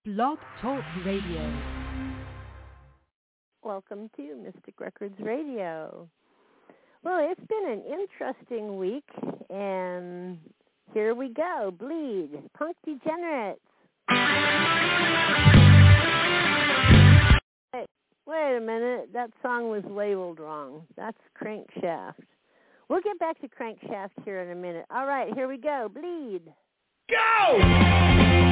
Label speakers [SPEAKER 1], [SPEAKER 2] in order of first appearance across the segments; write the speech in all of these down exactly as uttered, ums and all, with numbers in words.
[SPEAKER 1] Blog Talk Radio.
[SPEAKER 2] Welcome to Mystic Records Radio. Well, it's been an interesting week, and here we go. Bleed, Punk Degenerates. Wait, wait a minute. That song was labeled wrong. That's Crankshaft. We'll get back to Crankshaft here in a minute. All right, here we go. Bleed.
[SPEAKER 3] Go!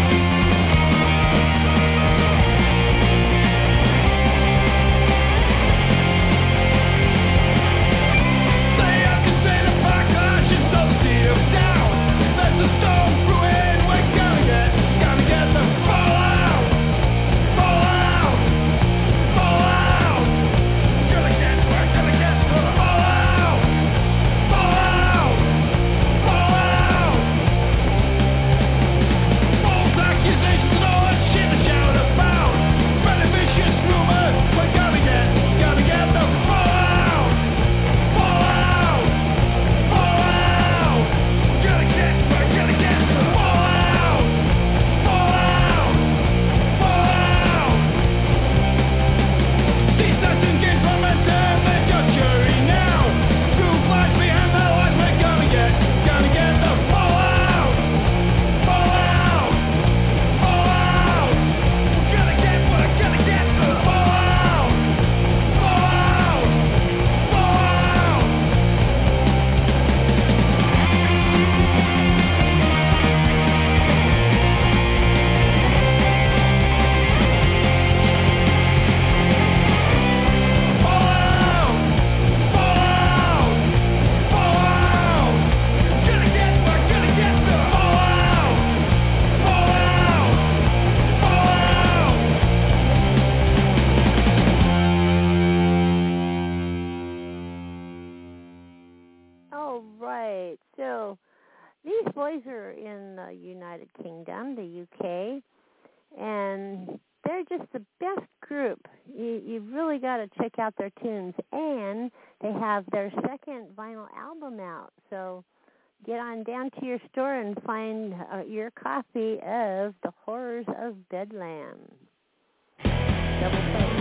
[SPEAKER 2] Check out their tunes, and they have their second vinyl album out, so get on down to your store and find uh, your copy of The Horrors of Bedlam. Double play.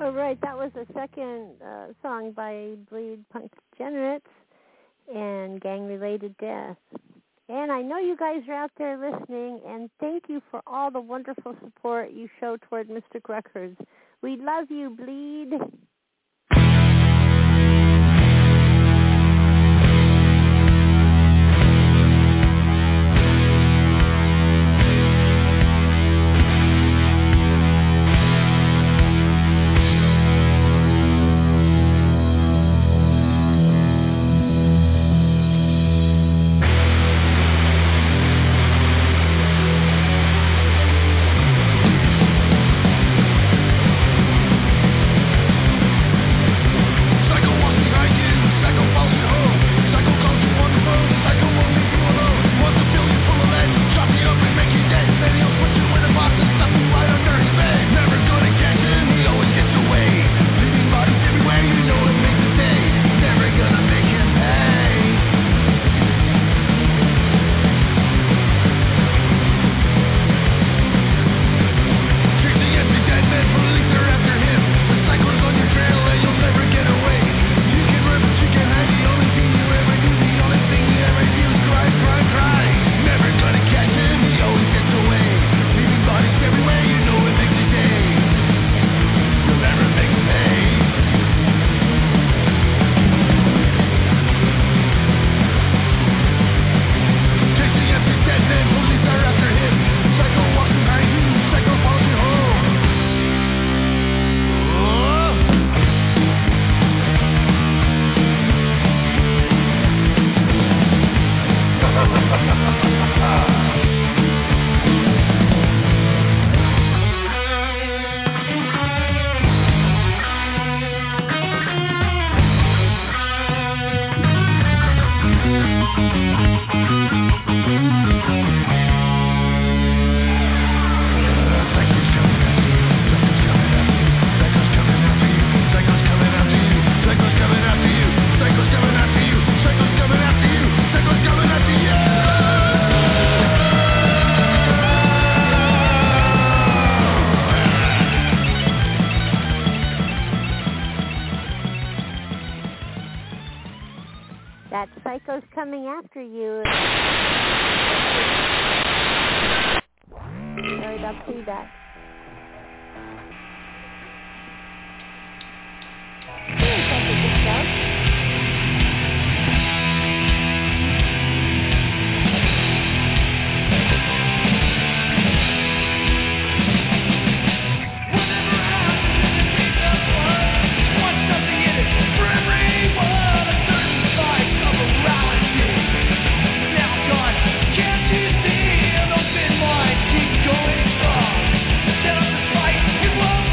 [SPEAKER 2] All right, that was the second uh, song by Bleed Punk Degenerates and Gang-Related Death. And I know you guys are out there listening, and thank you for all the wonderful support you show toward Mystic Records. We love you, Bleed. Psycho's Coming After You. Sorry about feedback. Seems like a good show.
[SPEAKER 3] It won't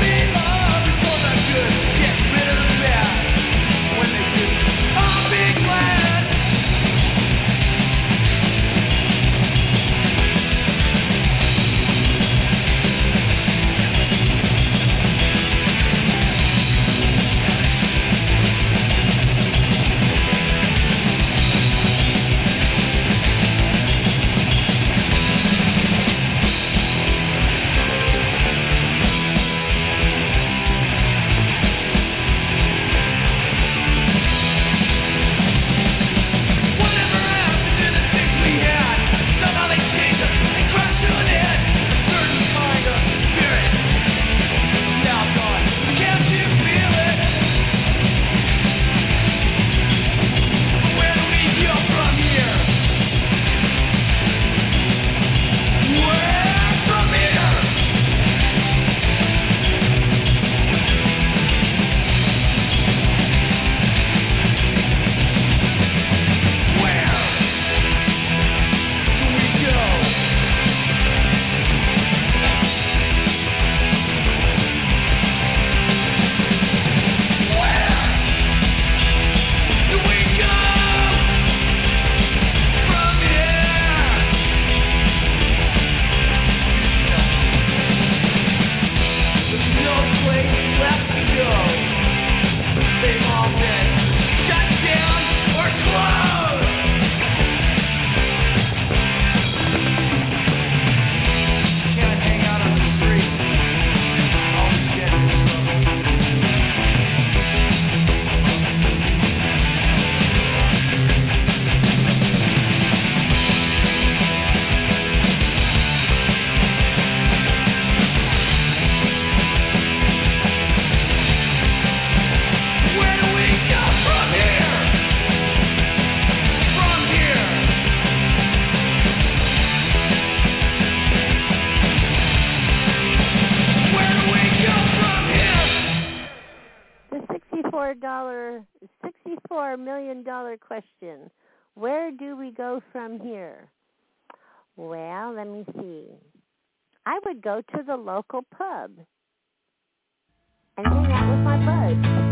[SPEAKER 2] sixty-four dollar, sixty-four million dollar question. Where do we go from here? Well, let me see. I would go to the local pub and hang out with my buds.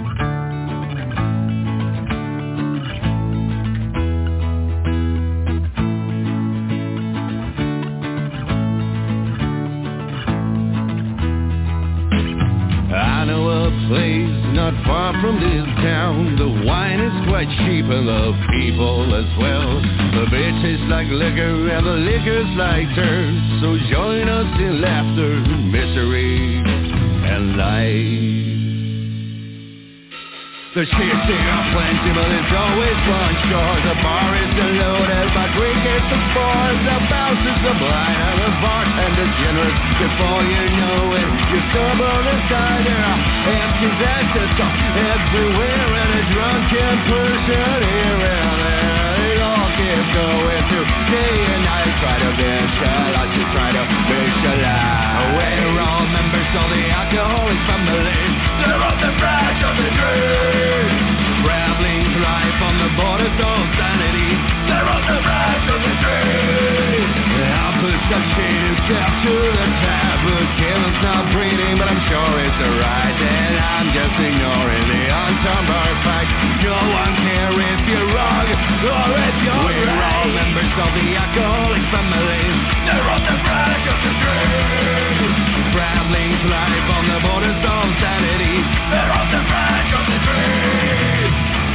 [SPEAKER 3] I know a place not far from this town. The wine is quite cheap and the people as well. The bitch is like liquor and the liquor's like dirt. So join us in laughter, misery, and life. The chicks they are plenty, but it's always one shore. The bar is loaded, but we get the fours. The bouncers, the blind, and the bartender's generous. Before you know it, you stumble inside there. Empty exits everywhere, and a drunken person here and there. It all keeps going through day and night. Try to visualize, you try to visualize. We're all members of the alcoholic family. They're on the branch of the dream. Traveling to life on the borders of sanity. They're on the branch of the dream. I'll push that shade himself to the tap. But Kevin's not breathing, but I'm sure it's alright. And I'm just ignoring the untumbled fact. No one cares if you're wrong or if you're We're right. We're all members of the alcoholic family. They're on the branch of the dream. Traveling to life on the borders of sanity. They're on the branch of the dream.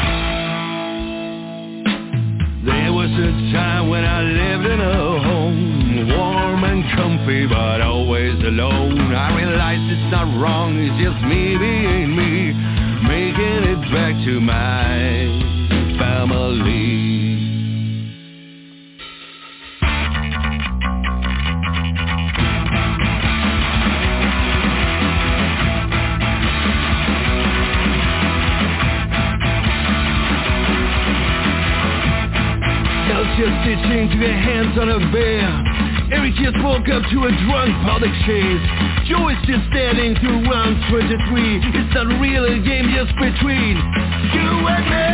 [SPEAKER 3] There was a time when I lived in a home, warm and comfy, but always alone. I realized it's not wrong, it's just me being me, making it back to my family. Just stitching to their hands on a bear. Eric just woke up to a drunk public chase. Joe is just standing through round twenty-three. It's not real, a game just between you and me.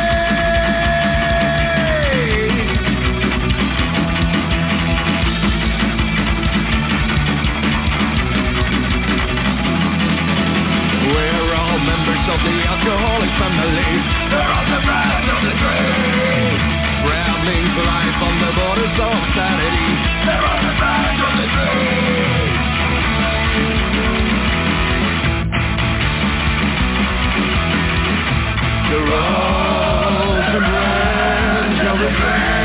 [SPEAKER 3] We're all members of the alcoholic family. They're on the branch of the dream. Traveling for life on the borders of sanity. They're on the branch of the dream. They're on the branch of the dream.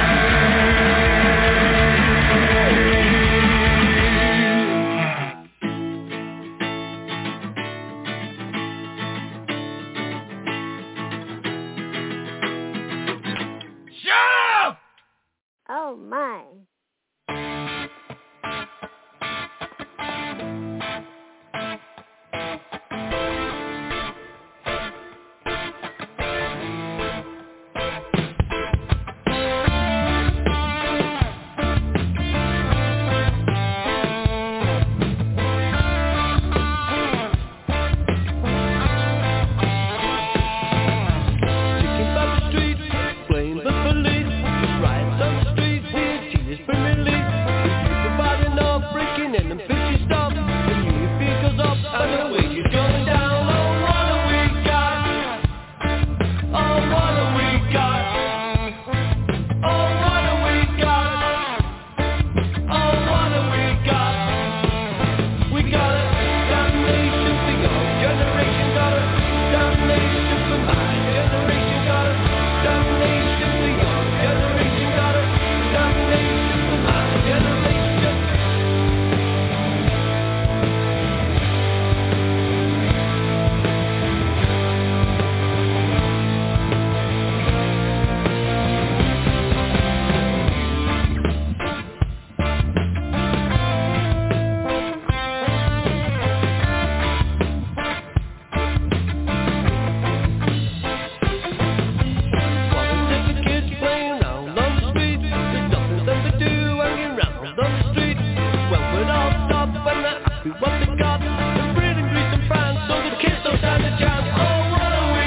[SPEAKER 2] Oh, my. What they got, the breathing grease and France, so the kids don't stand a chance. Oh, what a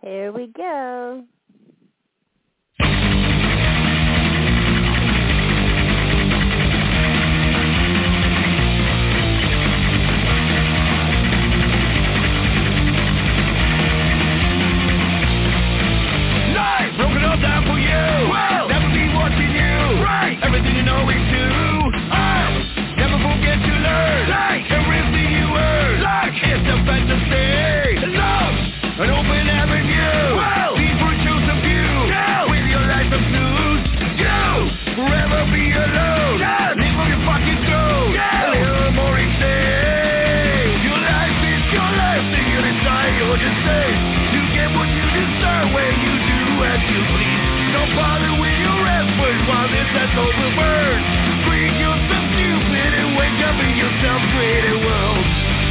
[SPEAKER 2] Here we go.
[SPEAKER 3] Life broken up down for you. Well, never be watching you. Right. Everything you know is true. Oh, never forget to learn. Like everything you earn. Like it's a fantasy. Love an open avenue. Well, people choose a view. Yeah. With your life of blues. You forever be alone. Yeah. Live on your fucking soul. Yeah. A little more insane. Your life is your life. Think you decide you're just safe. You get what you deserve when you do as you please. Don't bother with your effort while this has overburned. Bring yourself stupid and wake up in your self-created world.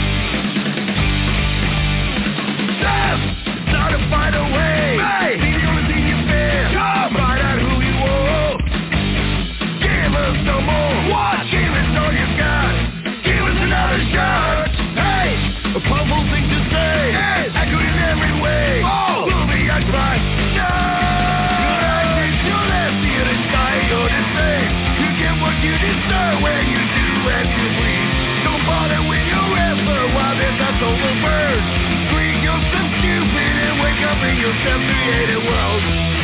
[SPEAKER 3] Love, not to find a way. Hey. Be the only thing you fear. Come. Find out who you are. Give us some more. What? Give us all you got. Give us another shot. Hey, a powerful thing to say. Yes. I could in every way. Oh, movie I cry. No. Your life is your left. The other side, you're the same. You get what you deserve when you do as you please. Don't bother with your effort while this has overburned. Bring yourself stupid and wake up in your self-created world.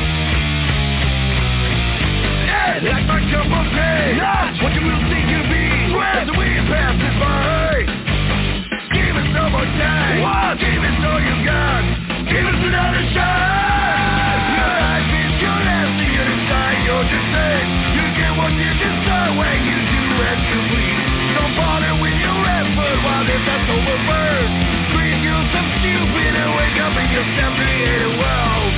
[SPEAKER 3] Yeah, like my jump of pain. Not what you will think you'll be. As the wind passes by. Give us no more time. What? Give us all you got. Give us another shot. Your life is your last. The other side, you're just saying. You get what you deserve when you do as you please. Don't bother with your effort while this has overburned. Bring yourself stupid and wake up in your self-created world.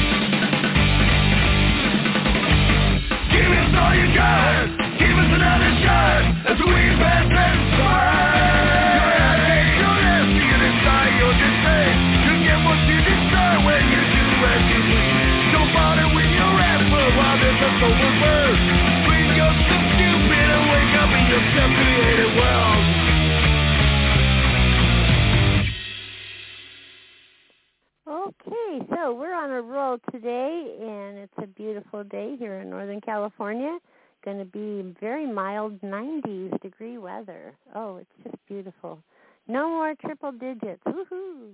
[SPEAKER 3] Give us all you got. Give us another shot. As the wind passes by. Your life is your last. The other side, you're just saying. You get what you deserve when you do as you please. Don't bother with your effort while this has overburned. Bring yourself stupid and wake up in your self-created world.
[SPEAKER 2] Okay, so we're on a roll today, and it's a beautiful day here in Northern California. Going to be very mild nineties degree weather. Oh, it's just beautiful. No more triple digits. Woohoo!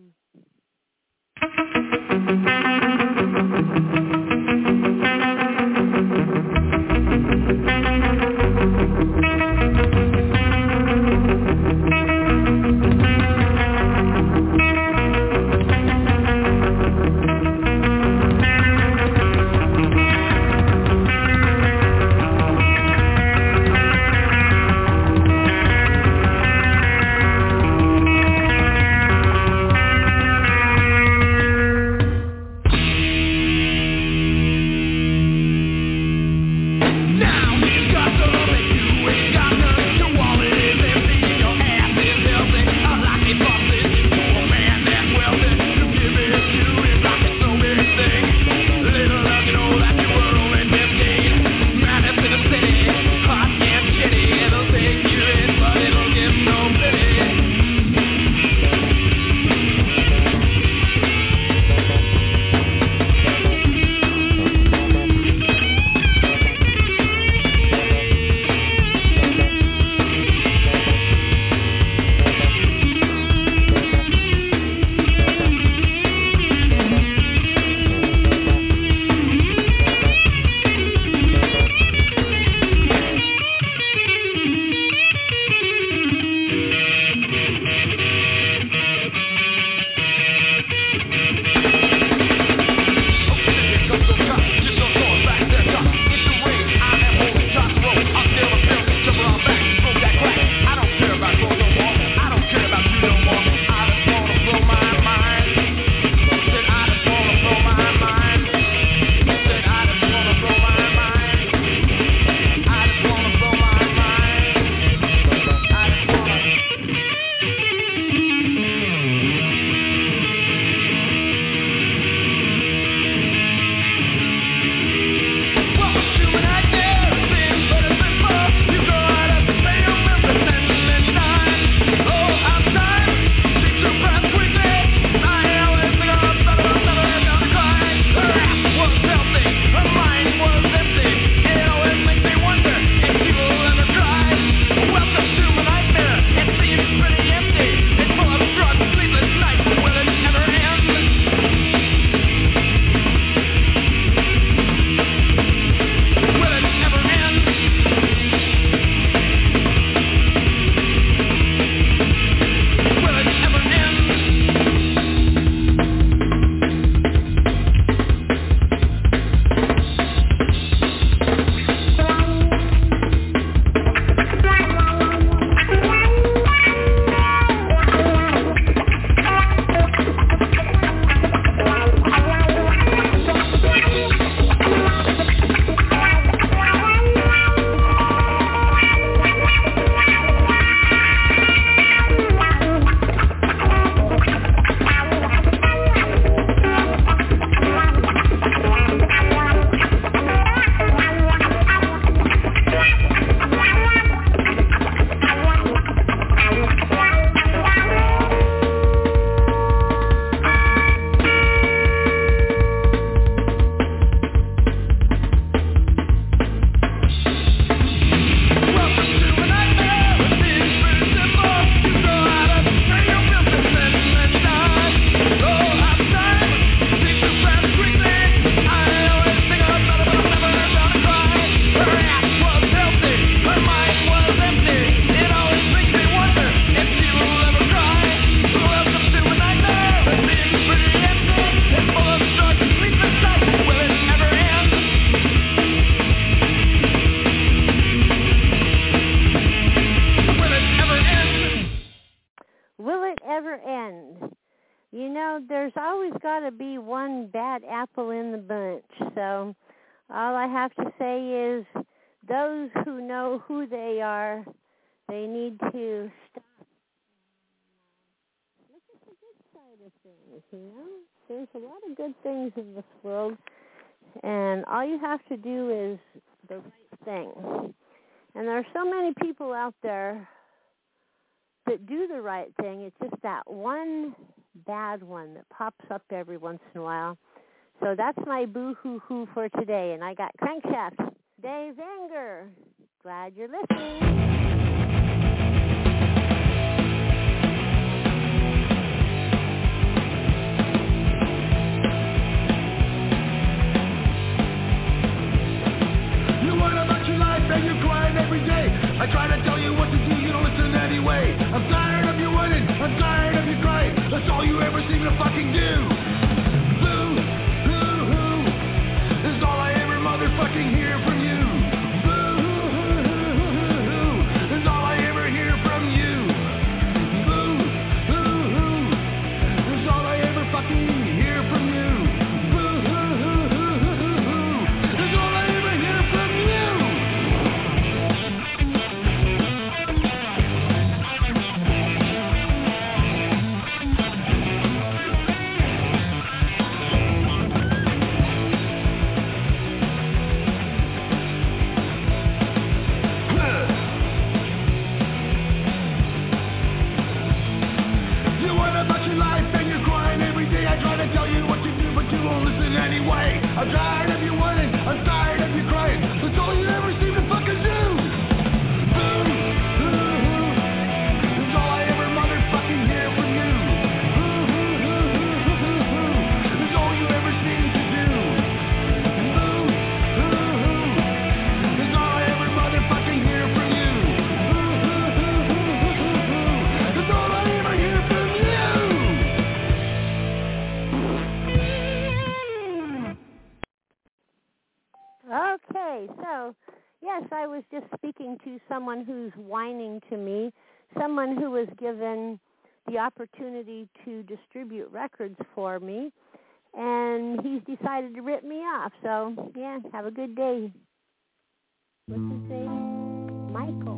[SPEAKER 2] know, there's always got to be one bad apple in the bunch. So all I have to say is those who know who they are, they need to stop. Look at the good side of things, you know? There's a lot of good things in this world, and all you have to do is the right thing. And there are so many people out there that do the right thing. It's just that one bad one that pops up every once in a while. So that's my boo-hoo-hoo for today. And I got Crankshaft, Dave's Anger. Glad you're listening.
[SPEAKER 3] Every day, I try to tell you what to do, you don't listen anyway. I'm tired of you running, I'm tired of you crying. That's all you ever seem to fucking do. Boo, hoo, hoo, is all I ever motherfucking hear from you. Boo, hoo, hoo, hoo, is all I ever hear from you. Boo, hoo, hoo, is all I ever fucking hear from you. Boo, hoo, hoo, hoo, hoo, is all I ever hear from you. Anyway, I'm tired of you whining, I'm tired of you crying. That's all you ever seem to fucking do. Boo, hoo, hoo, that's all I ever motherfucking hear from you. Boo, hoo, hoo, hoo, hoo, hoo, that's all you ever seem to do. Boo, hoo, hoo, that's all I ever motherfucking hear from you. Boo, hoo, hoo, hoo, hoo, hoo, that's all I ever hear from you.
[SPEAKER 2] Okay, so, yes, I was just speaking to someone who's whining to me, someone who was given the opportunity to distribute records for me, and he's decided to rip me off. So, yeah, have a good day. What's his name? Michael.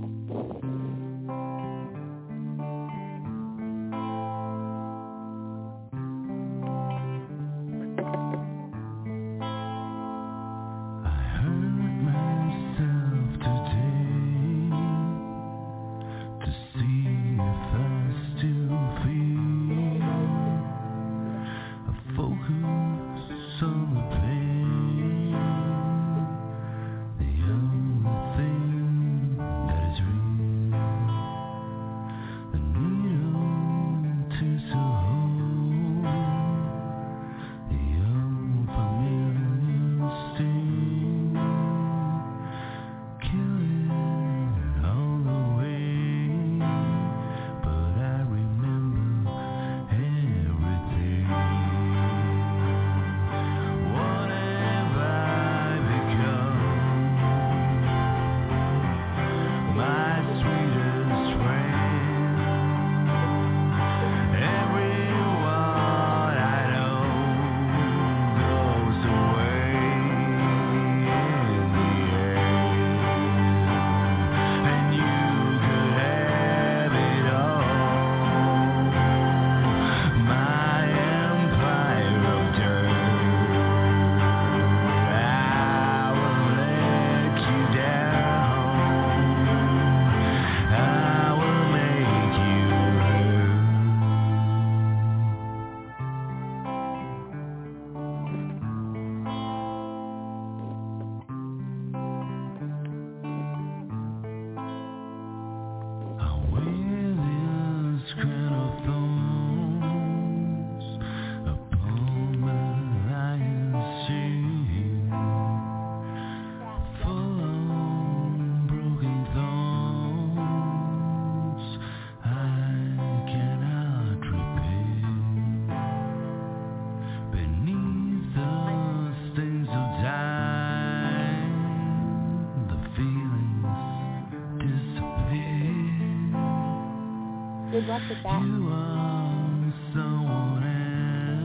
[SPEAKER 2] Good luck with that.
[SPEAKER 3] You are someone else.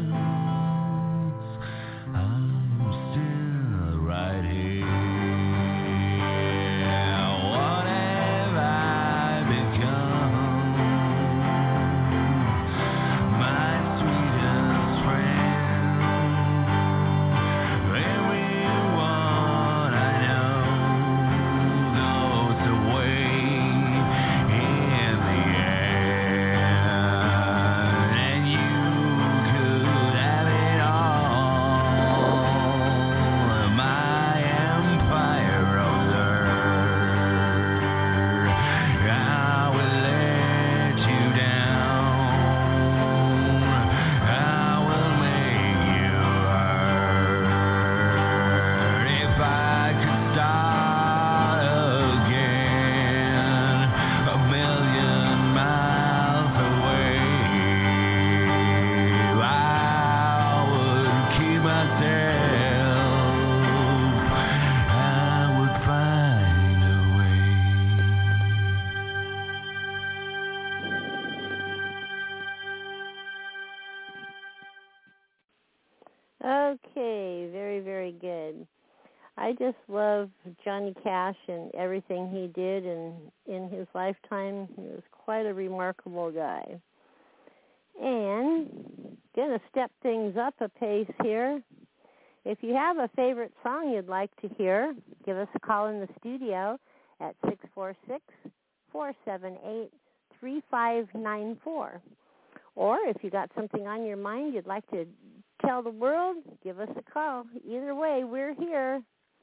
[SPEAKER 2] Okay, very, very good. I just love Johnny Cash and everything he did in, in his lifetime. He was quite a remarkable guy. And going to step things up a pace here. If you have a favorite song you'd like to hear, give us a call in the studio at six four six, four seven eight, three five nine four. Or if you got something on your mind you'd like to tell the world, give us a call. Either way, we're here.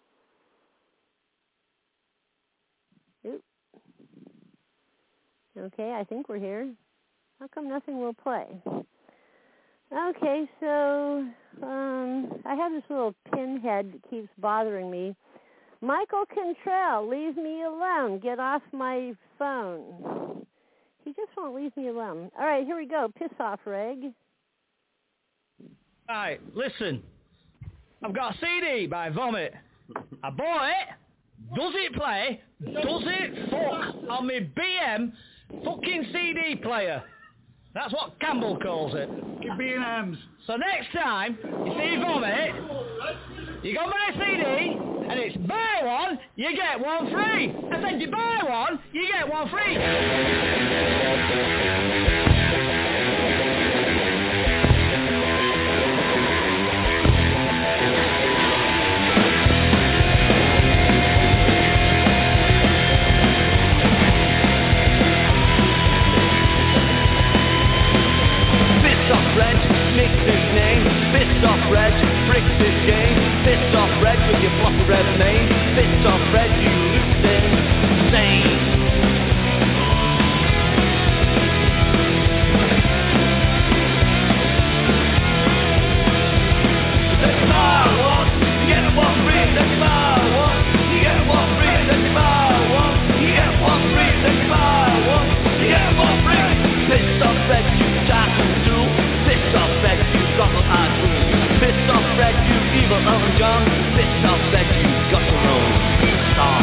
[SPEAKER 2] Oop. Okay, I think we're here. How come nothing will play? Okay, so um, I have this little pinhead that keeps bothering me. Michael Cantrell, leave me alone. Get off my phone. He just won't leave me alone. All right, here we go. Piss off, Reg.
[SPEAKER 4] Right, listen. I've got a C D by Vomit. I bought it. Does it play? Does it fuck on my B M fucking C D player? That's what Campbell calls it.
[SPEAKER 5] Give B and M's.
[SPEAKER 4] So next time you see Vomit, you got my C D, and it's buy one, you get one free. I said you buy one, you get one free.
[SPEAKER 3] Nicks his name, pissed off Reg, bricks his game, pissed off Reg with your block of red mane, pissed off Reg, you loose insane. Let's buy one, you get one free, let's buy one, you get one free, let's buy one, you get one free, let's buy one, you get one free. Pissed off Reg, you jack and do. Pissed off Reg, you throttle and fool. Pissed off Reg, you evil Elton John. Pissed off Reg, you got your own song.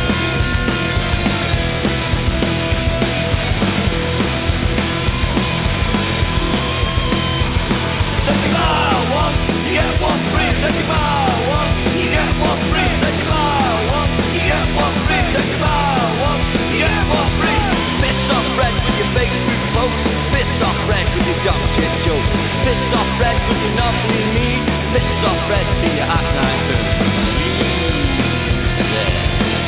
[SPEAKER 3] Let me buy one, you get one free. Let me buy one, you get one free. Let me buy one, you get one free. Let me buy one, you get one free. Pissed off Reg with your Facebook post. Pissed off Reg with your dumb shit jokes. Pissed off Reg with your nothing need. Pissed off Reg till your act night turns yeah.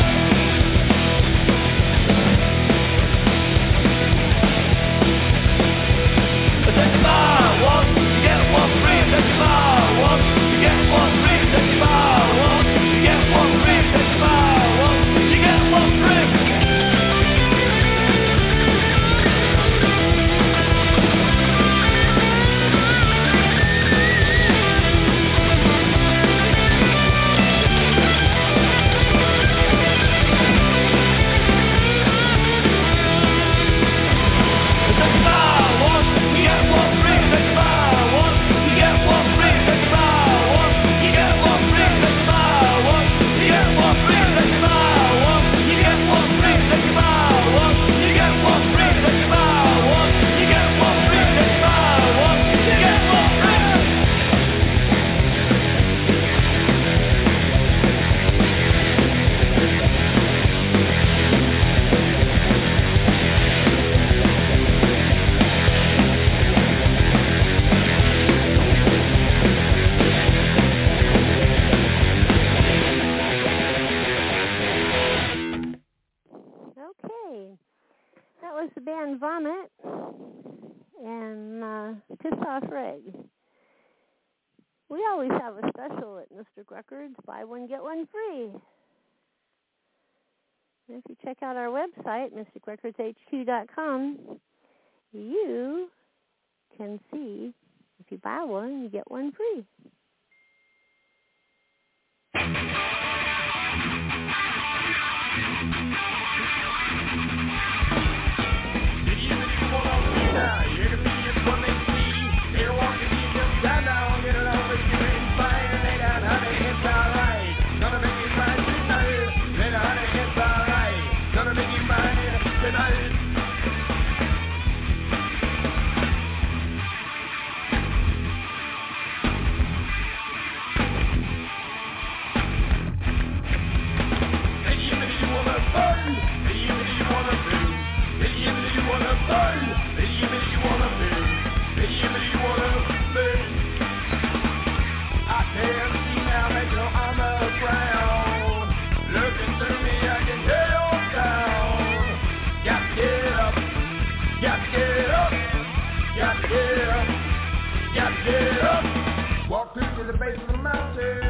[SPEAKER 3] But let you buy one, you get one free. Let you buy one, you get one free. Let you buy one, you get one free. Let you buy one, you get one free.
[SPEAKER 2] Vomit and uh, Piss Off Reg. We always have a special at Mystic Records, buy one, get one free. And if you check out our website, mystic records h q dot com, you can see if you buy one, you get one free.
[SPEAKER 3] way up. Walk through to the base of the mountain.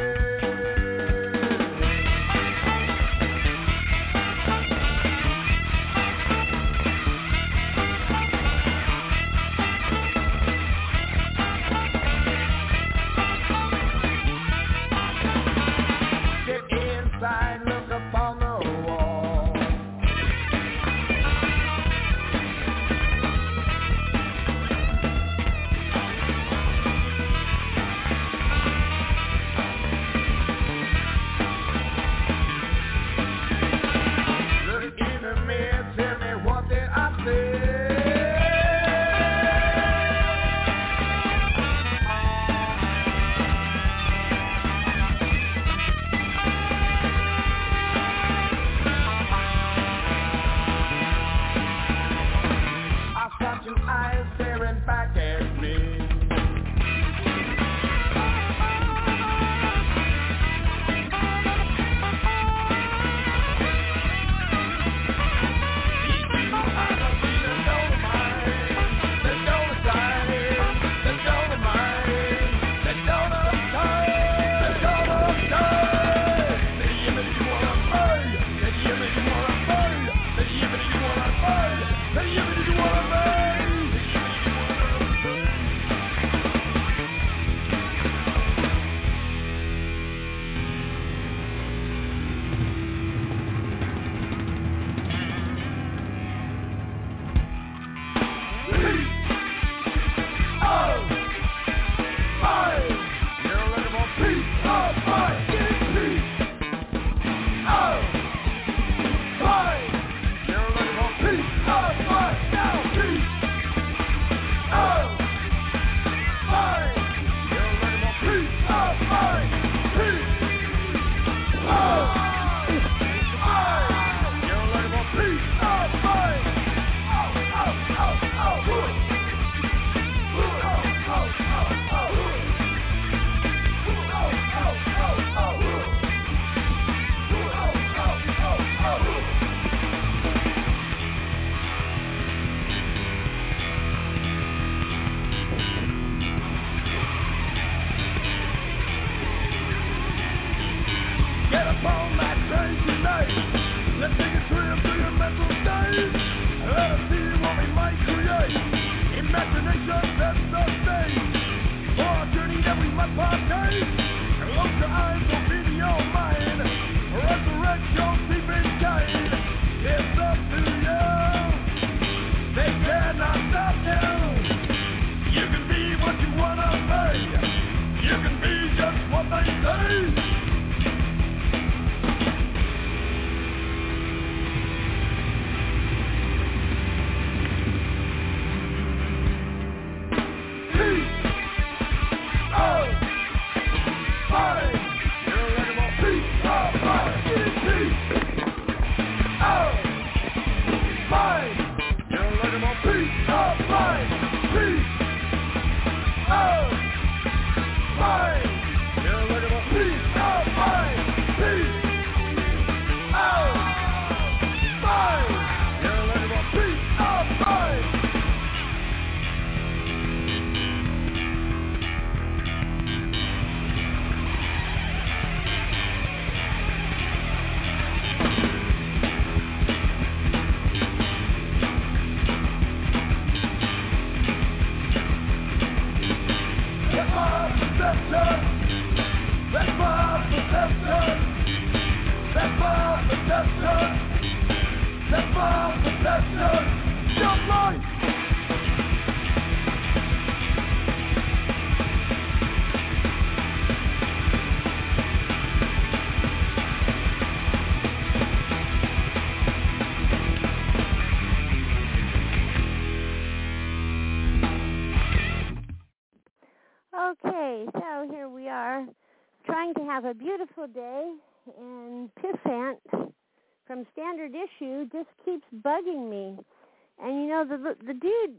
[SPEAKER 2] Okay, so here we are trying to have a beautiful day, and Pissant from Standard Issue just keeps bugging me. And, you know, the the dude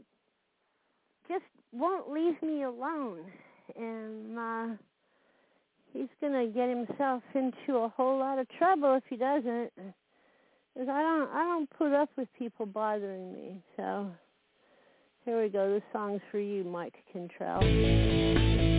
[SPEAKER 2] just won't leave me alone. And uh, he's going to get himself into a whole lot of trouble if he doesn't. Because I don't, I don't put up with people bothering me. So here we go. This song's for you, Mike Cantrell.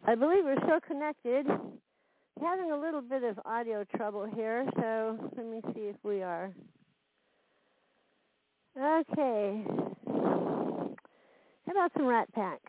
[SPEAKER 2] I believe we're still connected. Having a little bit of audio trouble here, so let me see if we are. Okay. How about some Rat Pack?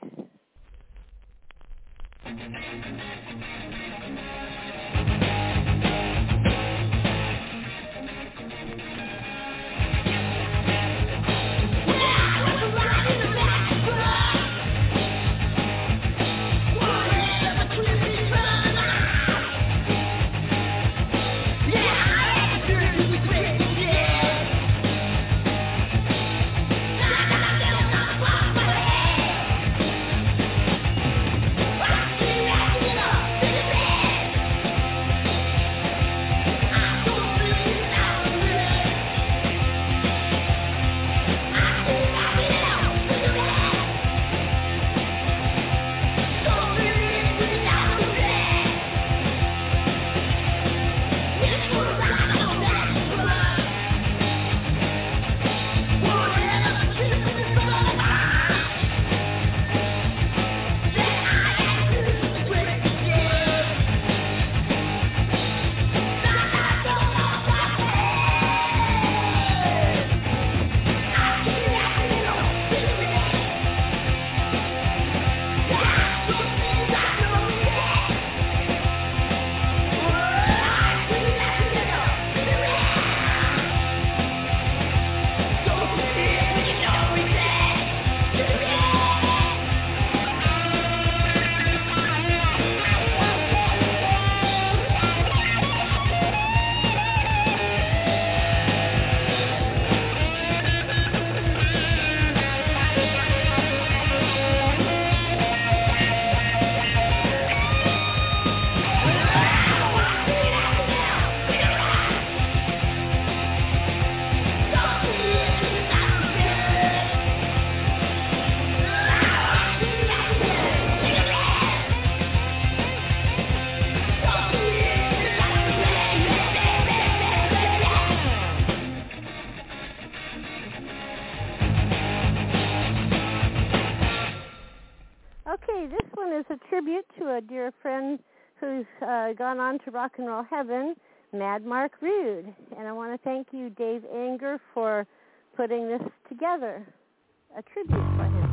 [SPEAKER 2] To a dear friend who's uh, gone on to rock and roll heaven, Mad Mark Rude. And I want to thank you, Dave Anger, for putting this together, a tribute for him.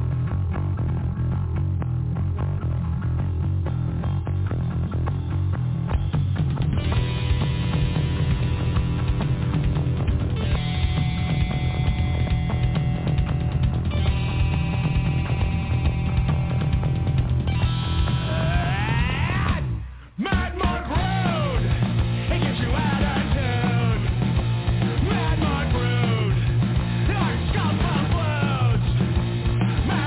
[SPEAKER 3] Mad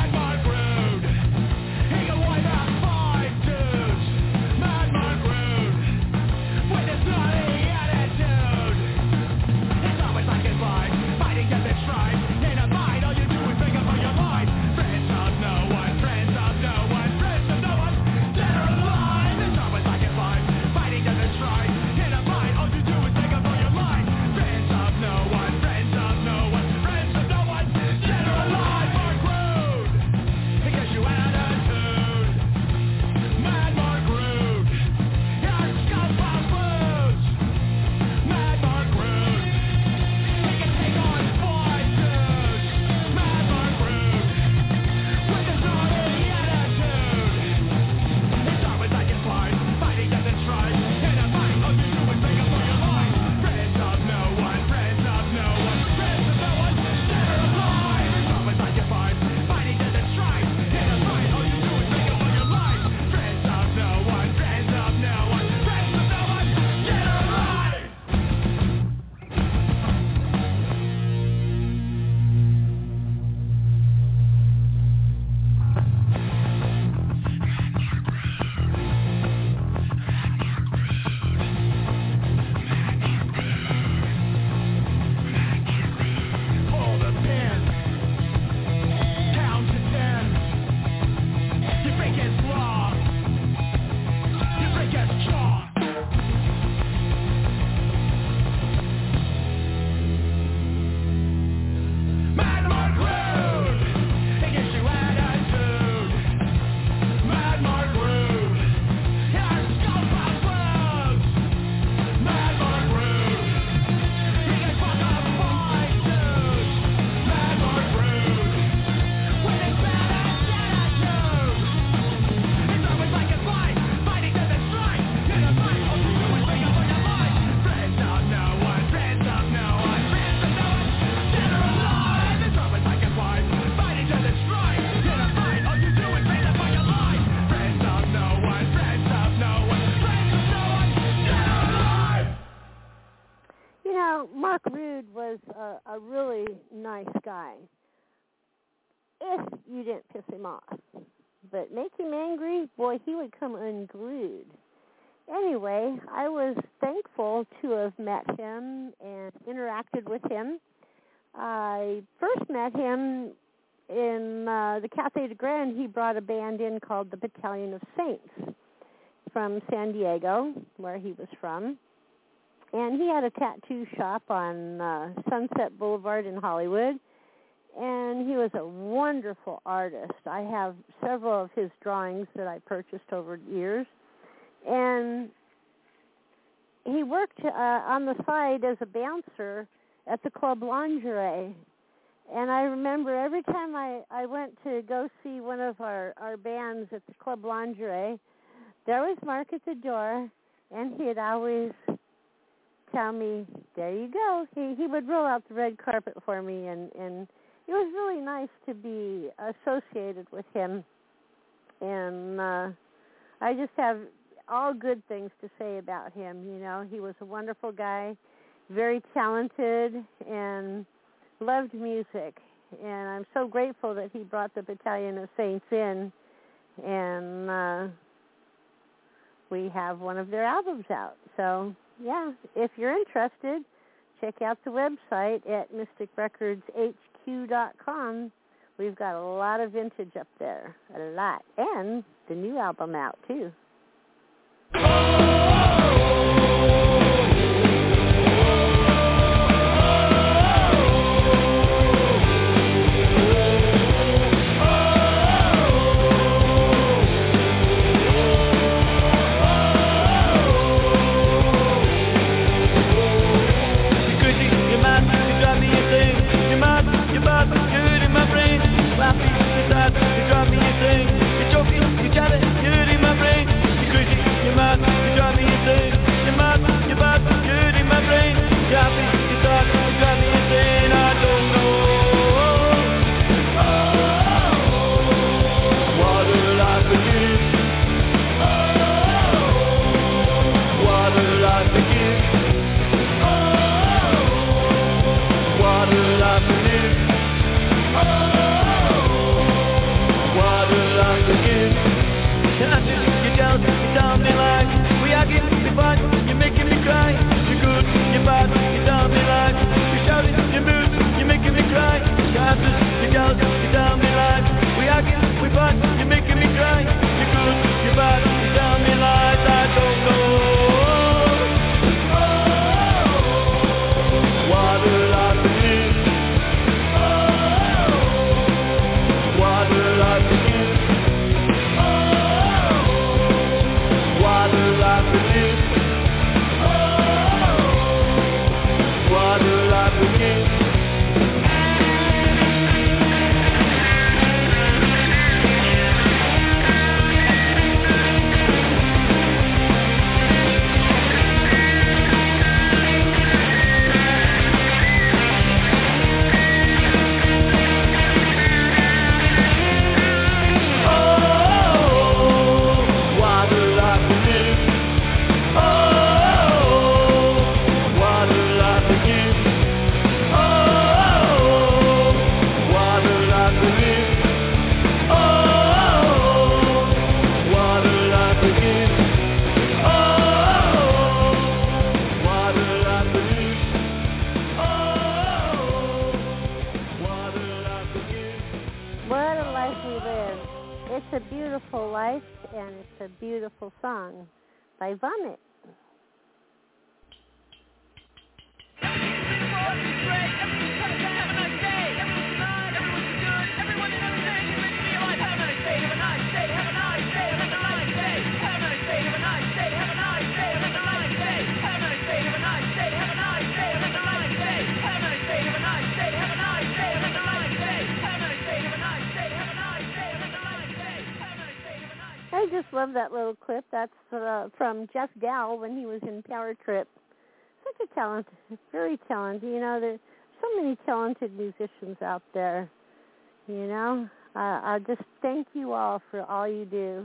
[SPEAKER 2] a really nice guy. If you didn't piss him off. But make him angry, boy, he would come unglued. Anyway, I was thankful to have met him and interacted with him. I first met him in uh, the Cafe de Grand. He brought a band in called the Battalion of Saints from San Diego, where he was from. And he had a tattoo shop on uh, Sunset Boulevard in Hollywood. And he was a wonderful artist. I have several of his drawings that I purchased over the years. And he worked uh, on the side as a bouncer at the Club Lingerie. And I remember every time I, I went to go see one of our, our bands at the Club Lingerie, there was Mark at the door, and he'd always tell me, there you go. He, he would roll out the red carpet for me, and, and it was really nice to be associated with him. And uh, I just have all good things to say about him. You know, he was a wonderful guy, very talented, and loved music. And I'm so grateful that he brought the Battalion of Saints in, and uh, we have one of their albums out. So, yeah, if you're interested, check out the website at mystic records h q dot com. We've got a lot of vintage up there, a lot, and the new album out, too. Beautiful song by Vomit. I just love that little clip. That's uh, from Jeff Dow when he was in Power Trip. Such a talented, very talented. You know, there's so many talented musicians out there. You know, uh, I just thank you all for all you do.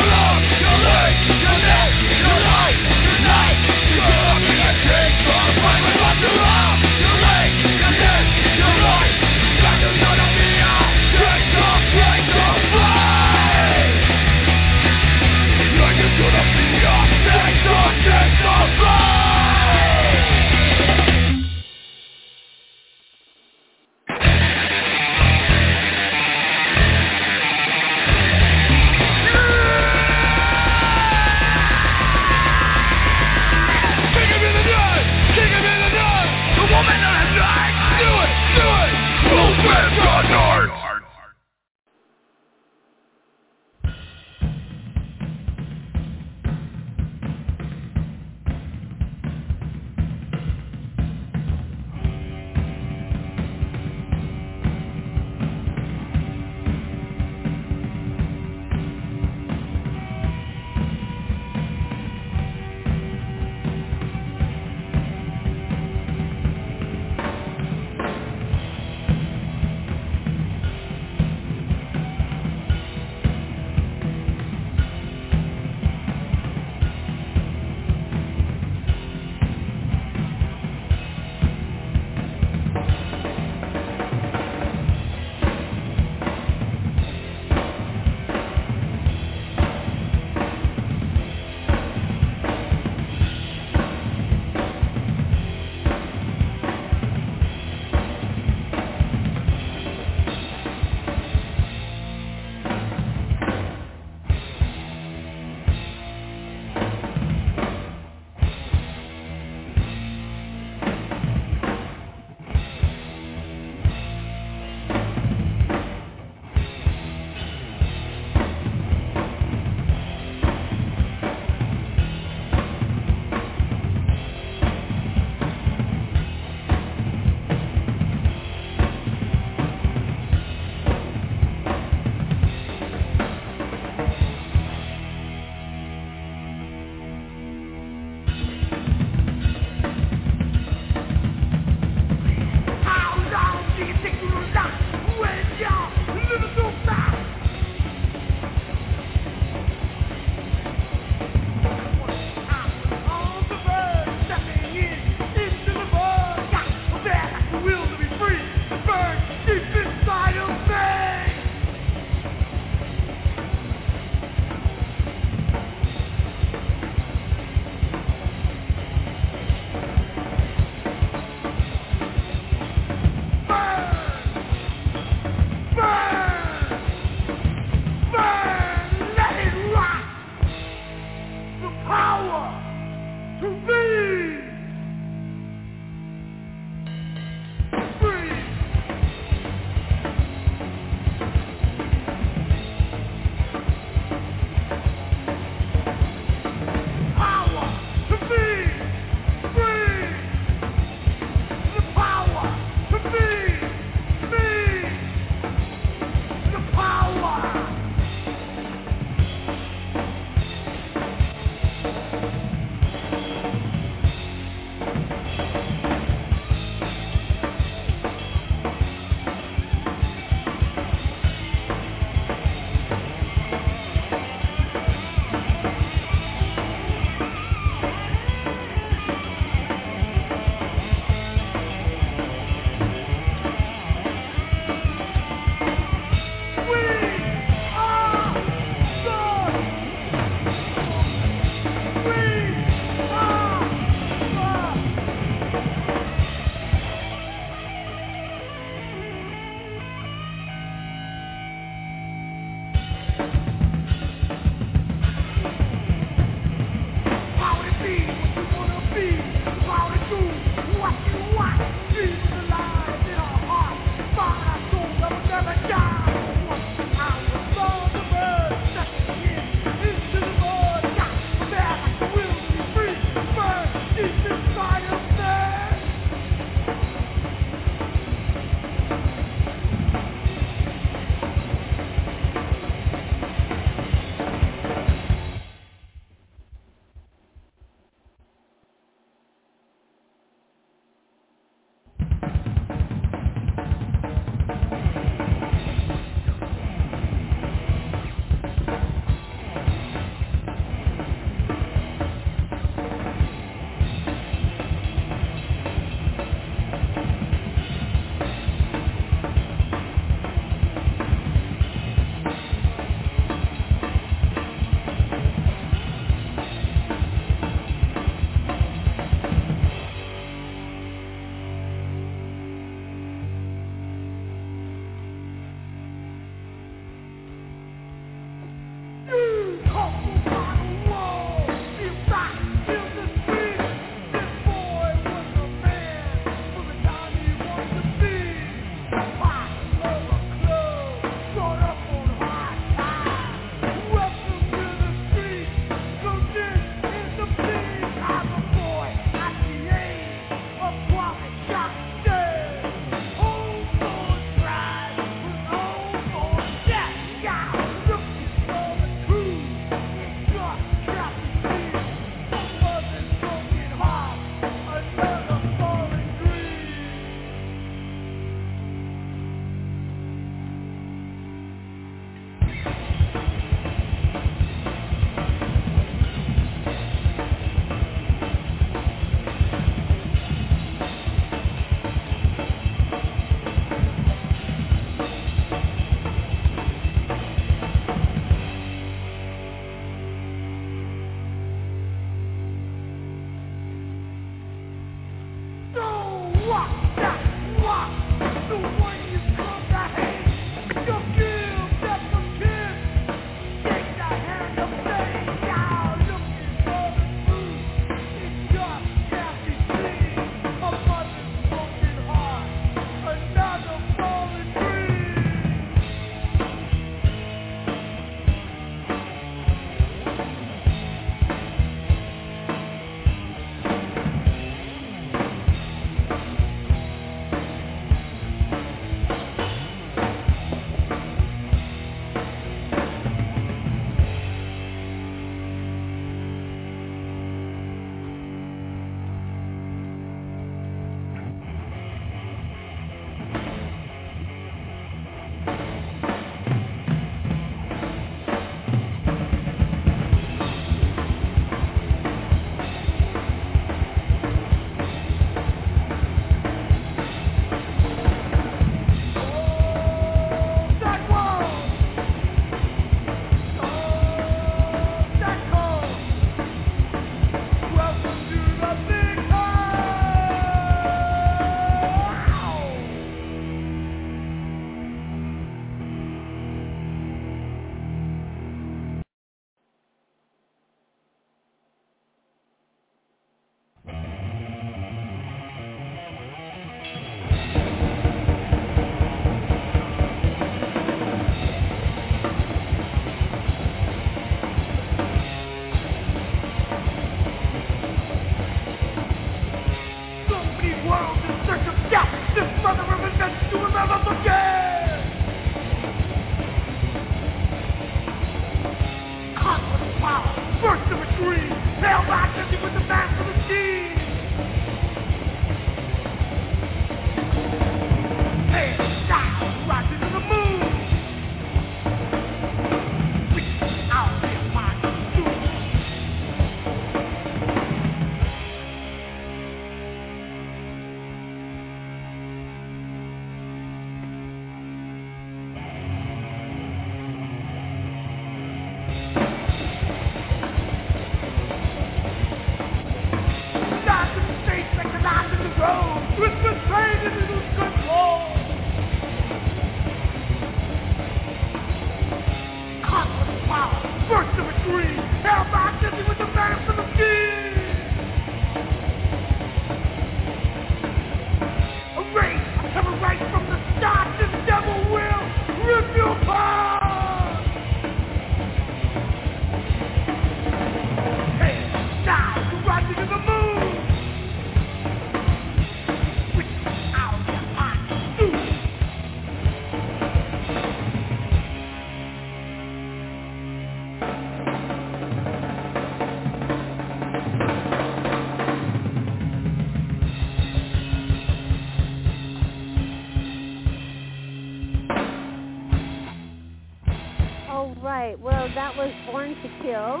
[SPEAKER 2] That was Born to Kill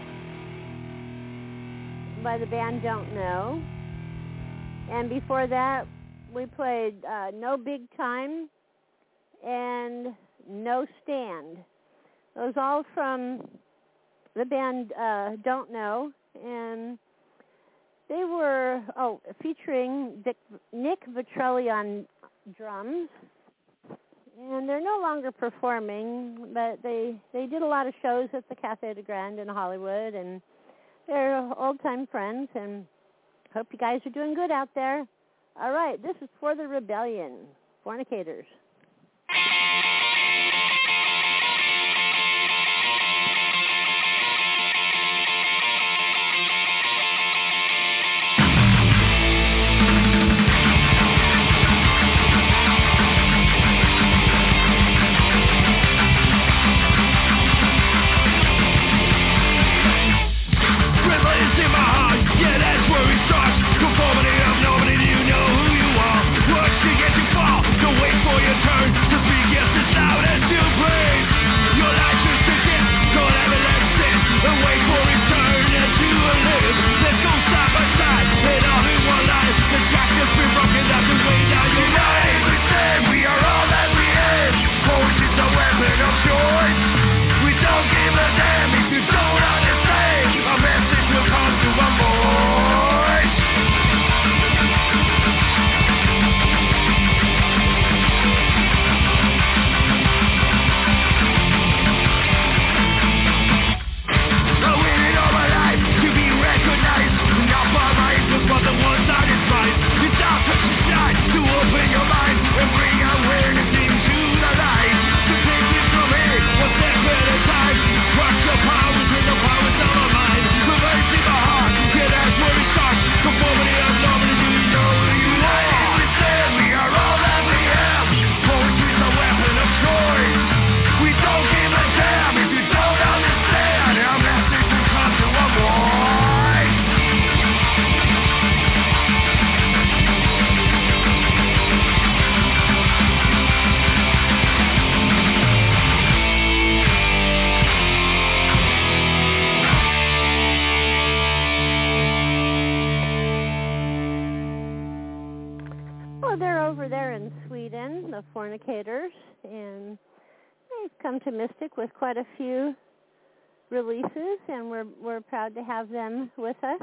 [SPEAKER 2] by the band Don't Know. And before that, we played uh, No Big Time and No Stand. Those all from the band uh, Don't Know. And they were, oh, featuring Dick, Nick Vitrelli on drums. And they're no longer performing, but they, they did a lot of shows at the Cafe de Grande in Hollywood, and they're old-time friends, and hope you guys are doing good out there. All right, this is For the Rebellion, Fornicators. Fornicators, and they've come to Mystic with quite a few releases, and we're we're proud to have them with us.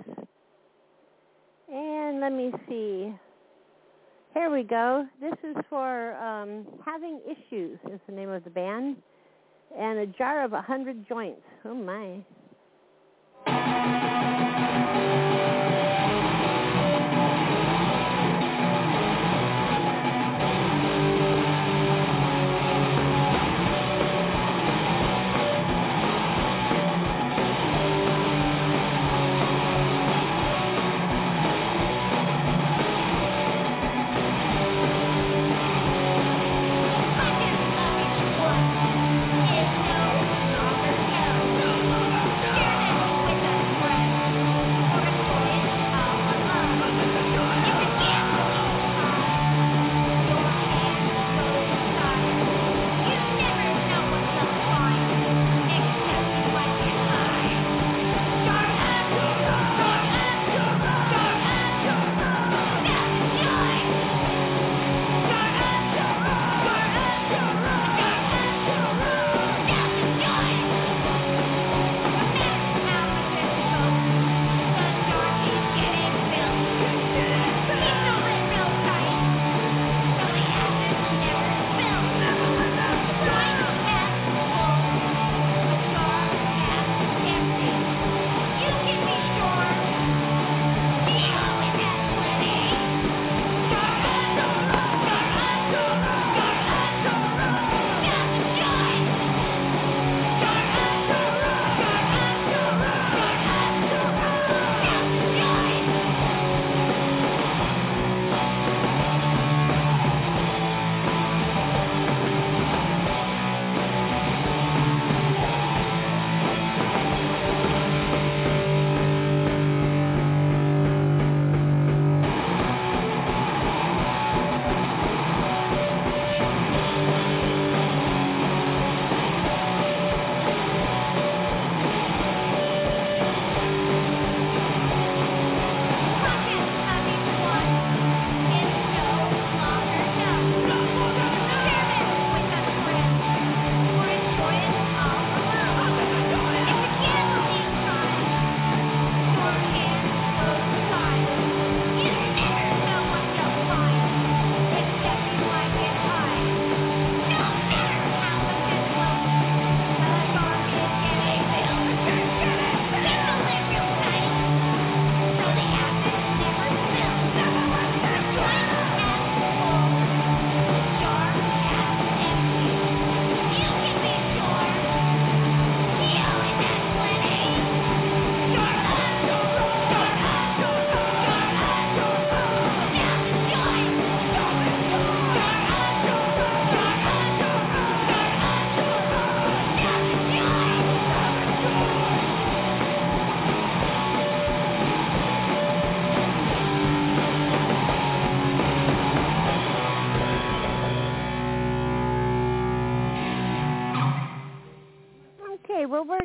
[SPEAKER 2] And let me see. Here we go. This is for um, Having Issues is the name of the band, and A Jar of a Hundred Joints. Oh my.
[SPEAKER 5] With a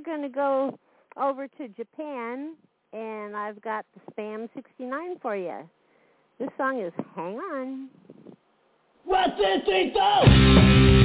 [SPEAKER 2] going to go over to Japan, and I've got the Spam sixty-nine for you. This song is Hang On.
[SPEAKER 5] One, two, three, four!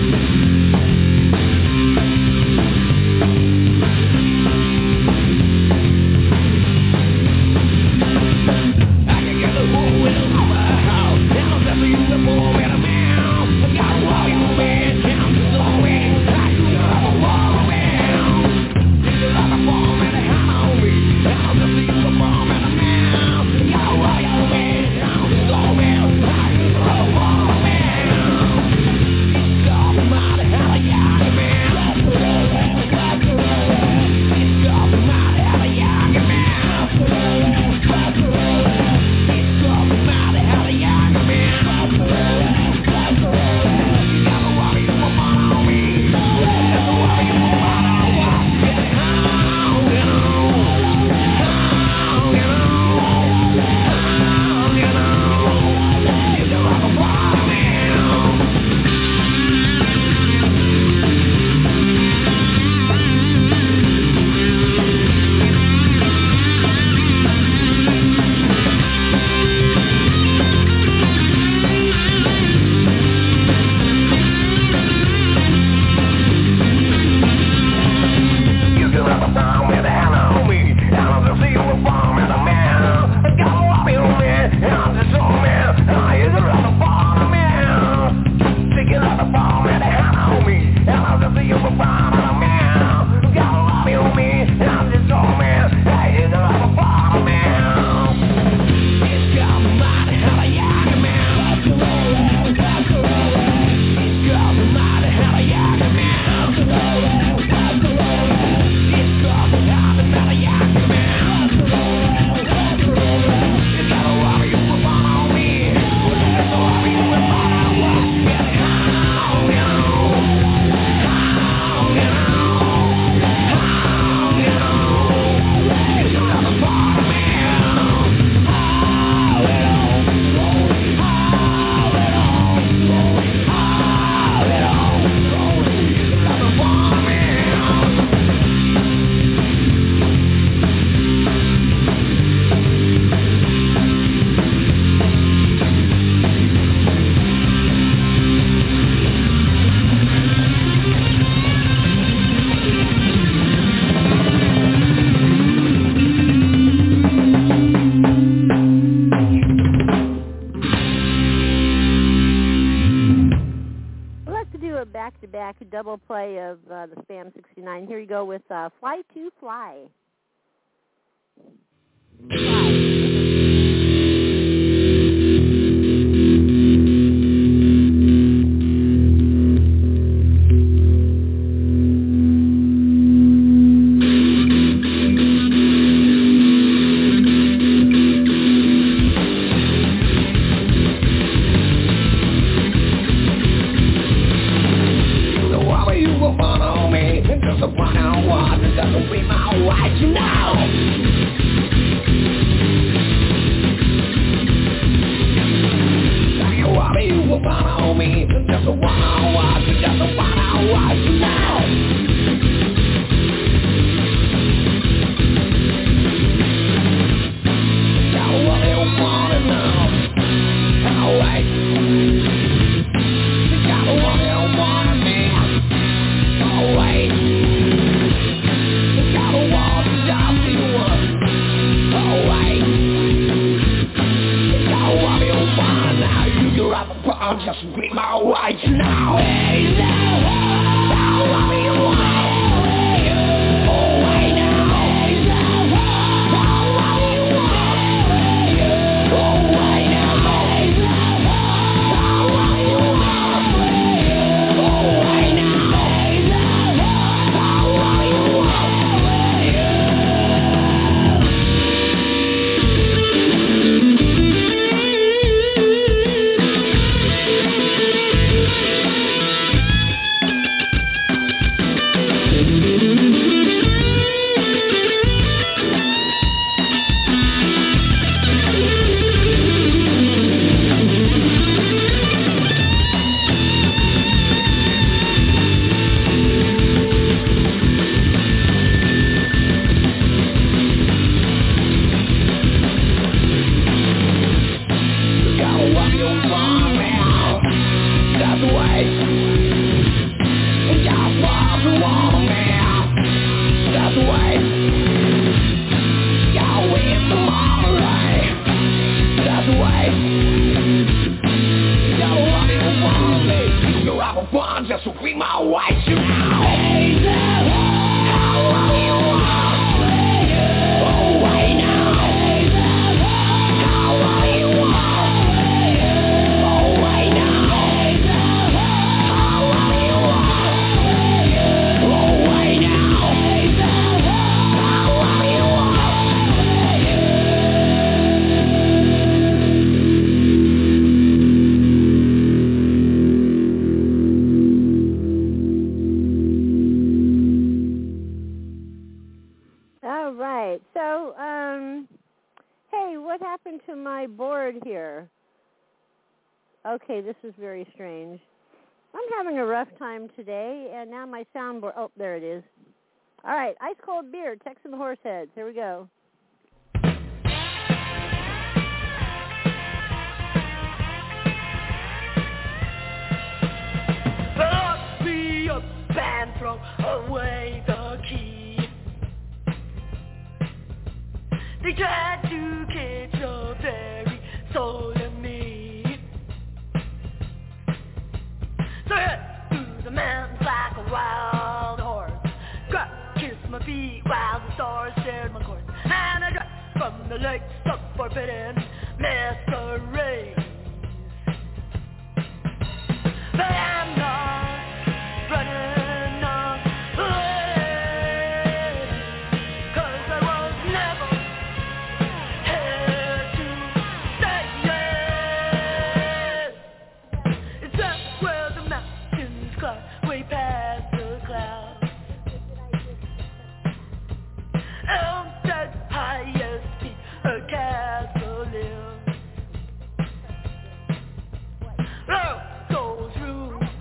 [SPEAKER 2] Double play of uh, the Spam sixty-nine. Here you go with uh, Fly to Fly. Fly.
[SPEAKER 5] Stop.
[SPEAKER 3] my wife to raise them. How are you all? Oh, wait now. How are you all? Oh, wait now. How are you all? Oh, wait now. How are you all?
[SPEAKER 2] All right. So, um, hey, what happened to my board here? Okay, this is very strange. I'm having a rough time today, and now my soundboard. Oh, there it is. All right, ice cold beer, Texan Horseheads. Here we go.
[SPEAKER 3] Lock me up and throw away the key. They tried to catch the very soul in me. So I head through the mountains like a wild horse. Grab, kiss my feet while the stars shared my course. And I dropped from the lakes of forbidden masquerade. But I'm not running away, 'cause I was never here to stay. It's up where the mountains climb, way past the clouds. On that highest peak, a castle lives. Road goes through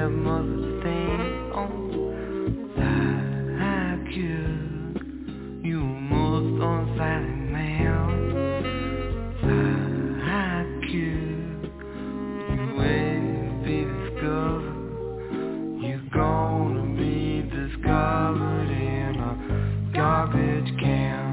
[SPEAKER 3] that mother thing on like you. You most unsightly man. Like you. You ain't be discovered. You're gonna be discovered in a garbage can.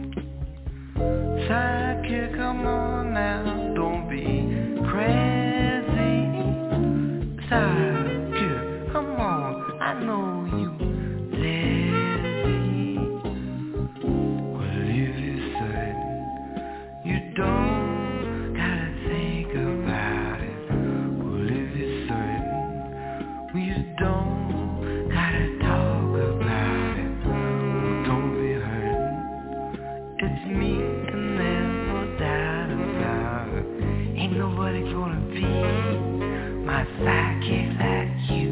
[SPEAKER 3] Sidekick, come on now, don't be crazy. Sidekick, come on, I know you lazy. Well, if you're certain, you don't gotta think about it. Well, if you're certain, well, you don't gotta talk about it. Well, don't be hurting. It's me and there's no doubt about it. Ain't nobody gonna be my sidekick like you.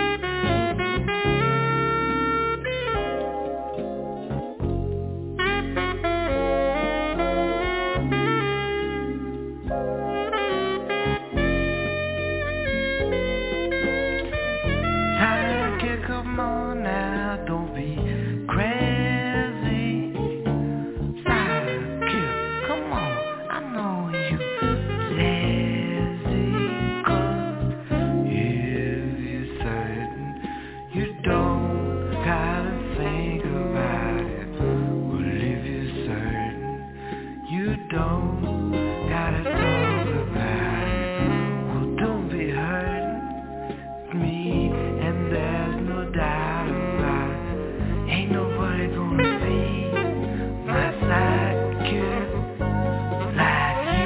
[SPEAKER 3] Sidekick, come on now, don't be crazy. Sidekick, come on, I know you lazy. 'Cause if you're certain, you don't gotta think about it. Well, if you're certain, you don't gotta talk about it. Well, don't be hurting me, and there's no doubt about it. Ain't nobody gonna be my sidekick like you.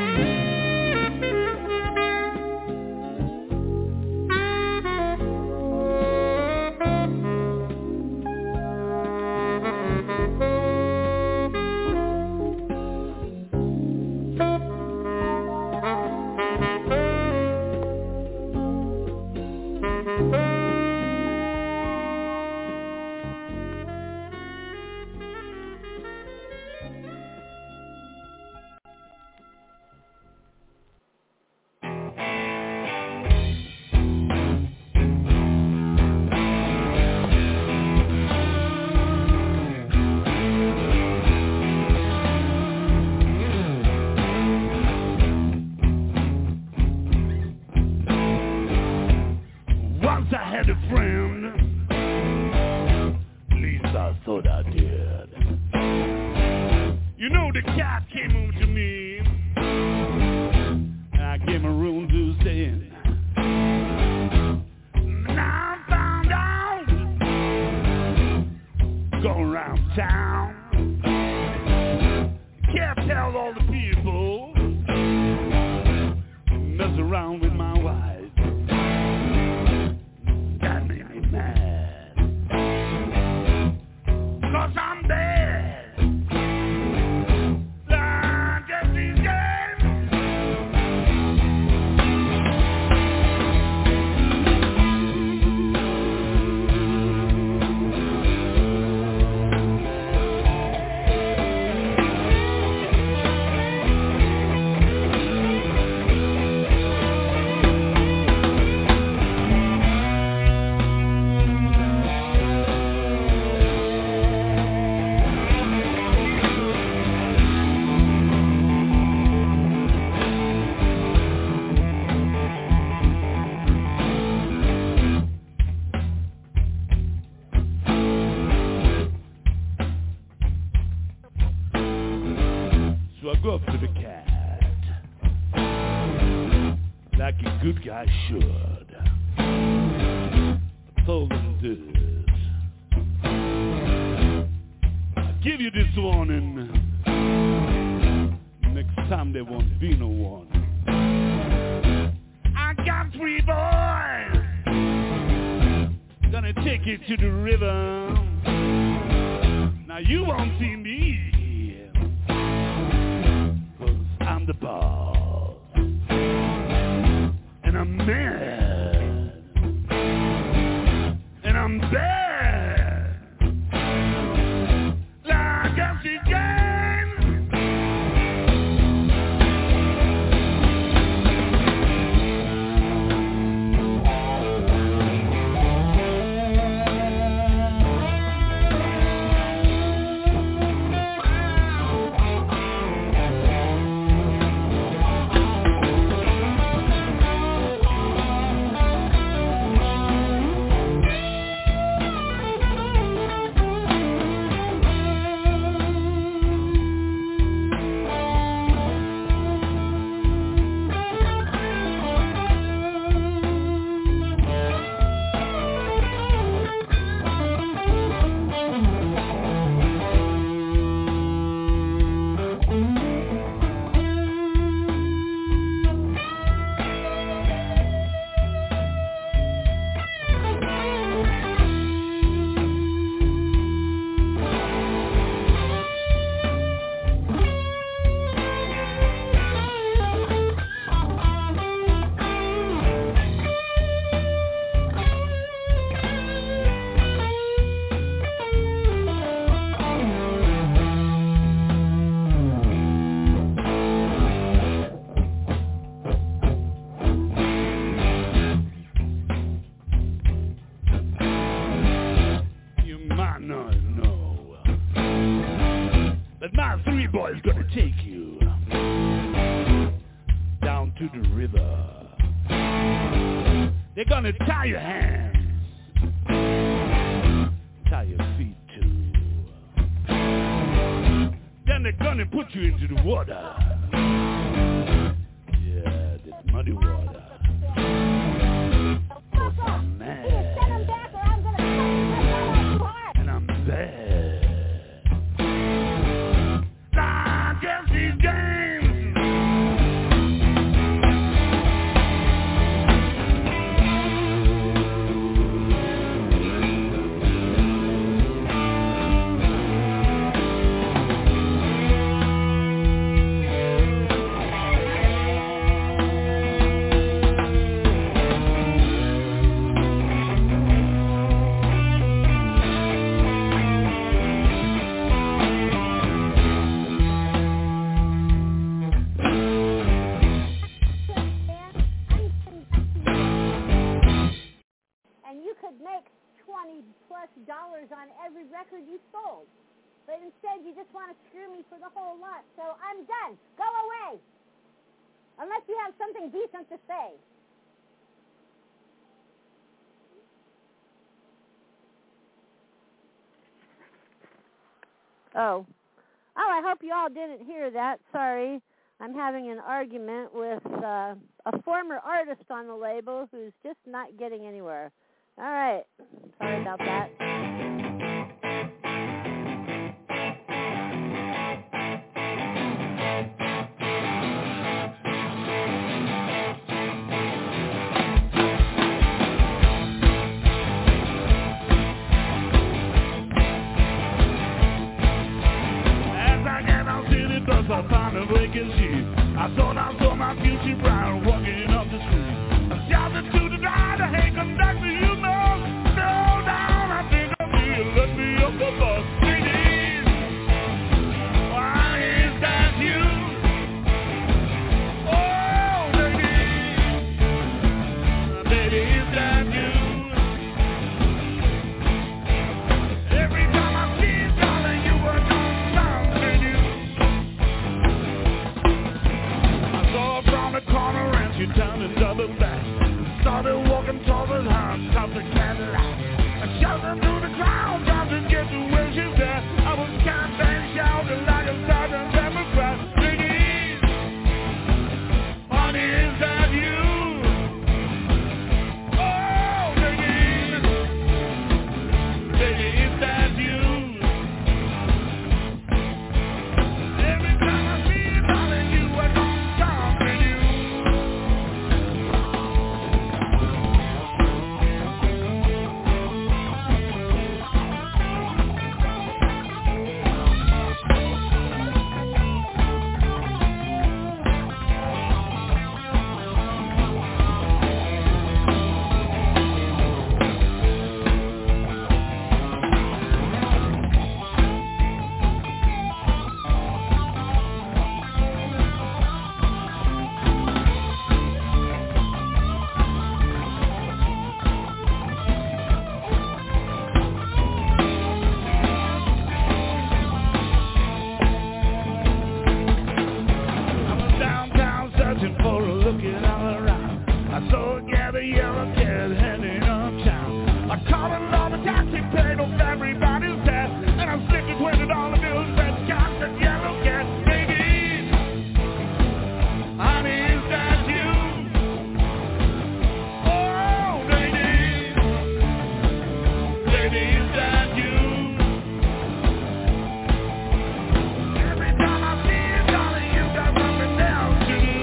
[SPEAKER 5] Once I had a friend, at least I thought I did. You know, the cat came over to me, and I gave him a room to stay in. Now I found out, going around town, can't tell all the people, mess around with my wife. That made me mad, 'cause I'm bad. Like at these games. So I go up to the cat, like a good guy should. I told him this: I give you this warning, next time there won't be no one. I got three boys, gonna take you to the river. Now you won't see me, 'cause I'm the boss, and I'm mad, and I'm bad, like a sea game. boys gonna take you down to the river. They're gonna tie your hands, tie your feet too. Then they're gonna put you into the water. Yeah, this muddy water. Cause I'm mad. And I'm bad. Not just these games.
[SPEAKER 2] Dollars on every record you sold. But instead, you just want to screw me for the whole lot. So I'm done. Go away. Unless you have something decent to say. Oh. Oh, I hope you all didn't hear that. Sorry. I'm having an argument with uh, a former artist on the label who's just not getting anywhere. All right. Sorry about that.
[SPEAKER 5] As I get out to the bus, I found a vacancy. I thought I saw my future bride walking up the street. I shouted to the driver, hey conductor, you know, slow down, I think I'll be, let me up the bus. Ladies, why is that you? Oh, ladies, baby, is that you? Every time I see you, darling, you were gone down, lady. I saw her from the corner and she turned and doubled back. Started walking toward the house, stopped the Cadillac. I shouted through the crowd, trying to get to where she's at. I was campaign shouting like a Southern Democrat. Ladies, honey, is that you? Oh, ladies, lady, is that you? Every time I see you, darling, you are gonna come with you. I was downtown searching for a looking all around. I saw a gather yellow cat heading uptown. I called another taxi, paid off everybody's debt, and I slipped a twenty dollar bill and said, got the yellow cat. Baby, honey, is that you? Oh, lady, lady, is that you? Every time I see you, darling, you got something else to do.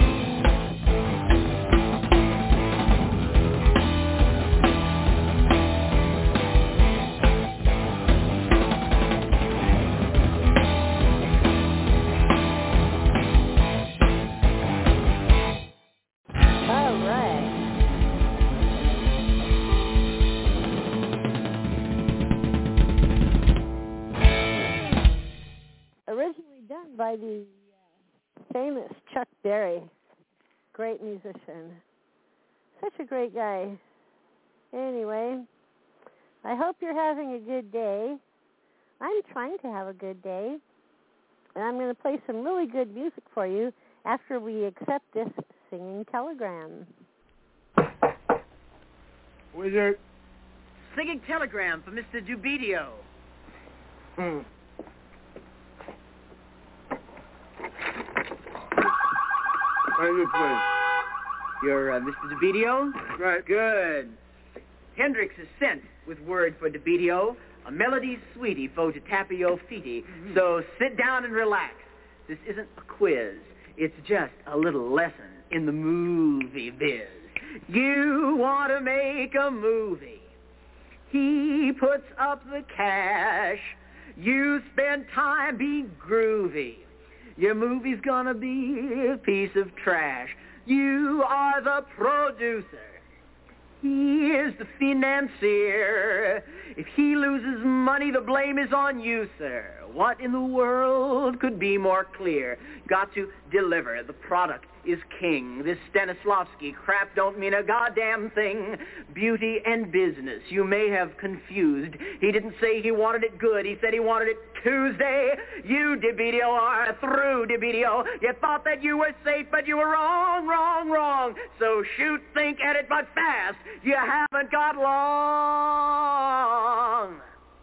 [SPEAKER 2] All right. Originally done by the uh, famous Chuck Berry, great musician. Such a great guy. Anyway, I hope you're having a good day. I'm trying to have a good day. And I'm going to play some really good music for you after we accept this singing telegram.
[SPEAKER 6] Wizard.
[SPEAKER 7] Singing telegram for Mister Dubidio.
[SPEAKER 6] Hmm. How you play?
[SPEAKER 7] You're uh, Mister Dubidio?
[SPEAKER 6] Right.
[SPEAKER 7] Good. Hendrix is sent with word for Dubidio, a melody sweetie for to tapio feety. Mm-hmm. So sit down and relax. This isn't a quiz. It's just a little lesson in the movie biz. You want to make a movie. He puts up the cash. You spend time being groovy. Your movie's gonna be a piece of trash. You are the producer. He is the financier. If he loses money, the blame is on you, sir. What in the world could be more clear? Got to deliver. The product is king. This Stanislavski crap don't mean a goddamn thing. Beauty and business, you may have confused. He didn't say he wanted it good. He said he wanted it Tuesday. You, Dubidio, are through, Dubidio. You thought that you were safe, but you were wrong, wrong, wrong. So shoot, think, edit, but fast. You haven't got long.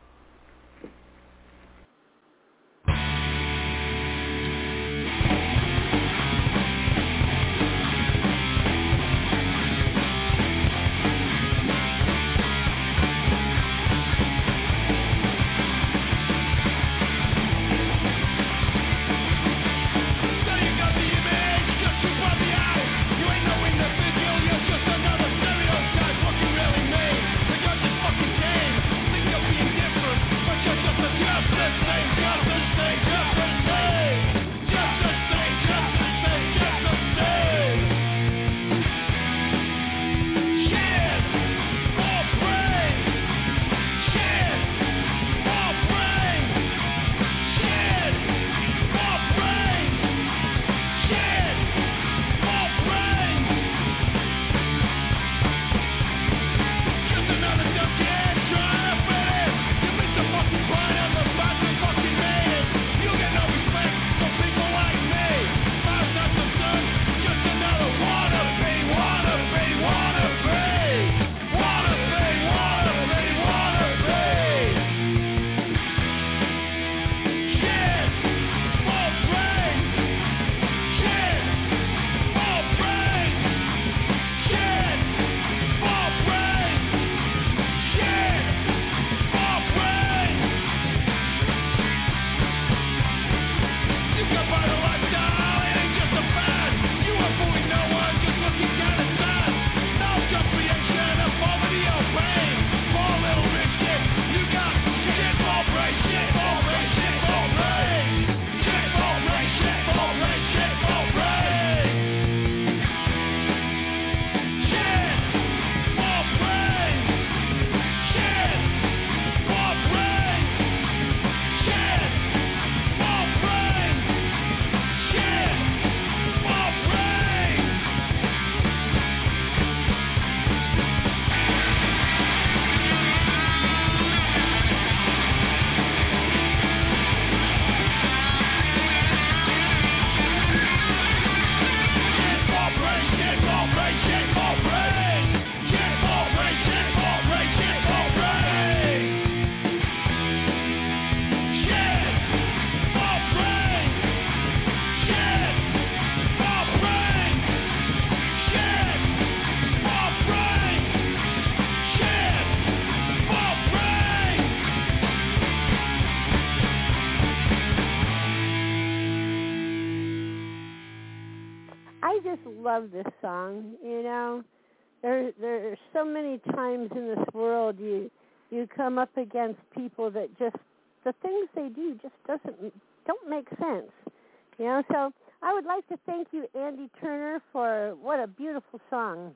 [SPEAKER 2] Love this song. You know, there there are so many times in this world you you come up against people that just the things they do just doesn't don't make sense. You know, so I would like to thank you, Andy Turner, for what a beautiful song.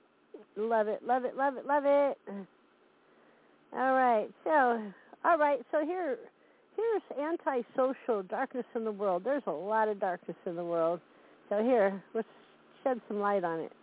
[SPEAKER 2] Love it, love it, love it, love it. All right, so all right, so here here's Antisocial, Darkness in the World. There's a lot of darkness in the world. So here, let's shed some light on it.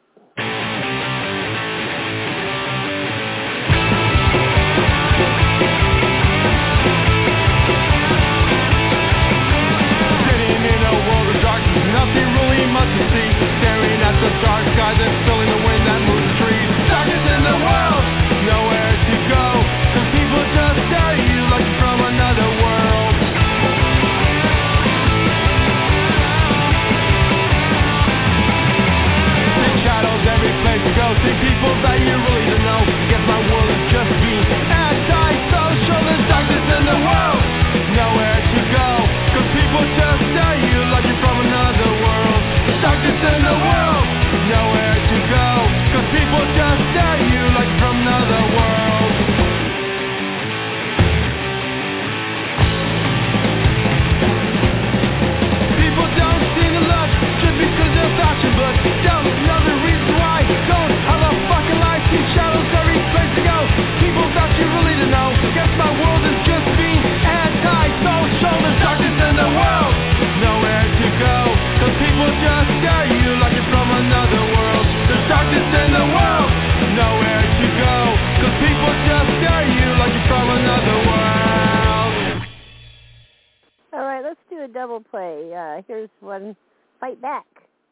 [SPEAKER 2] double play. Uh, here's one, Fight Back.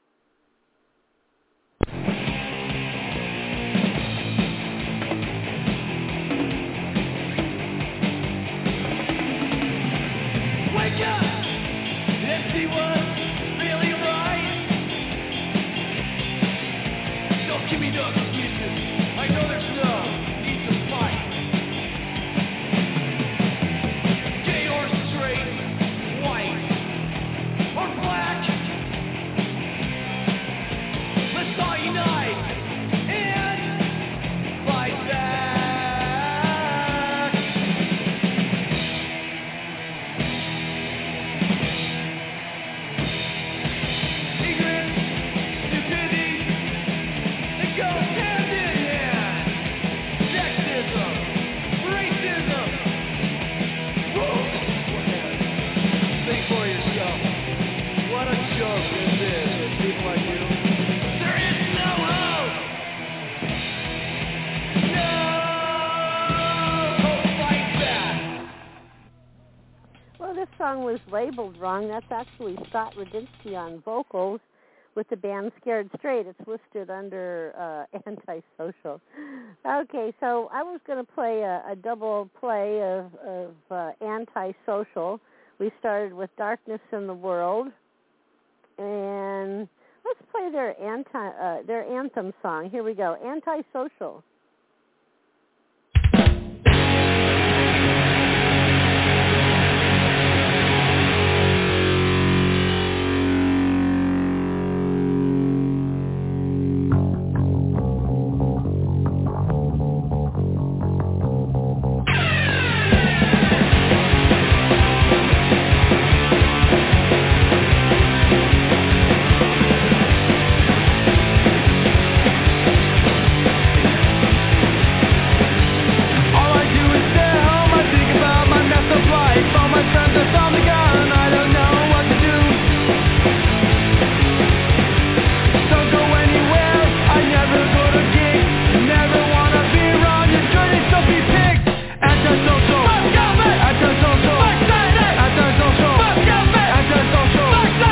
[SPEAKER 3] Wake up and see what's really right. Don't give me no excuses. I know there's no need to fight. Gay or straight, white or black. Let's all unite and fight back. Ignorance, stupidity, they go hand in hand. Sexism, racism. Woo! Think for yourself. What a joke this is with people like you. There is no hope. No hope. Fight back.
[SPEAKER 2] Well, this song was labeled wrong. That's actually Scott Radinsky on vocals with the band Scared Straight. It's listed under uh, Antisocial. Okay, so I was going to play a, a double play of, of uh, Antisocial. We started with Darkness in the World, and let's play their anti uh, their anthem song. Here we go, Antisocial.
[SPEAKER 3] All I do is stay home. I think about my messed up life. All my friends are found the gun. I don't know what to do. Don't go anywhere. I never go to gigs. Never wanna be around your dirty, stuffy pigs. Antisocial. Antisocial. Antisocial. Antisocial.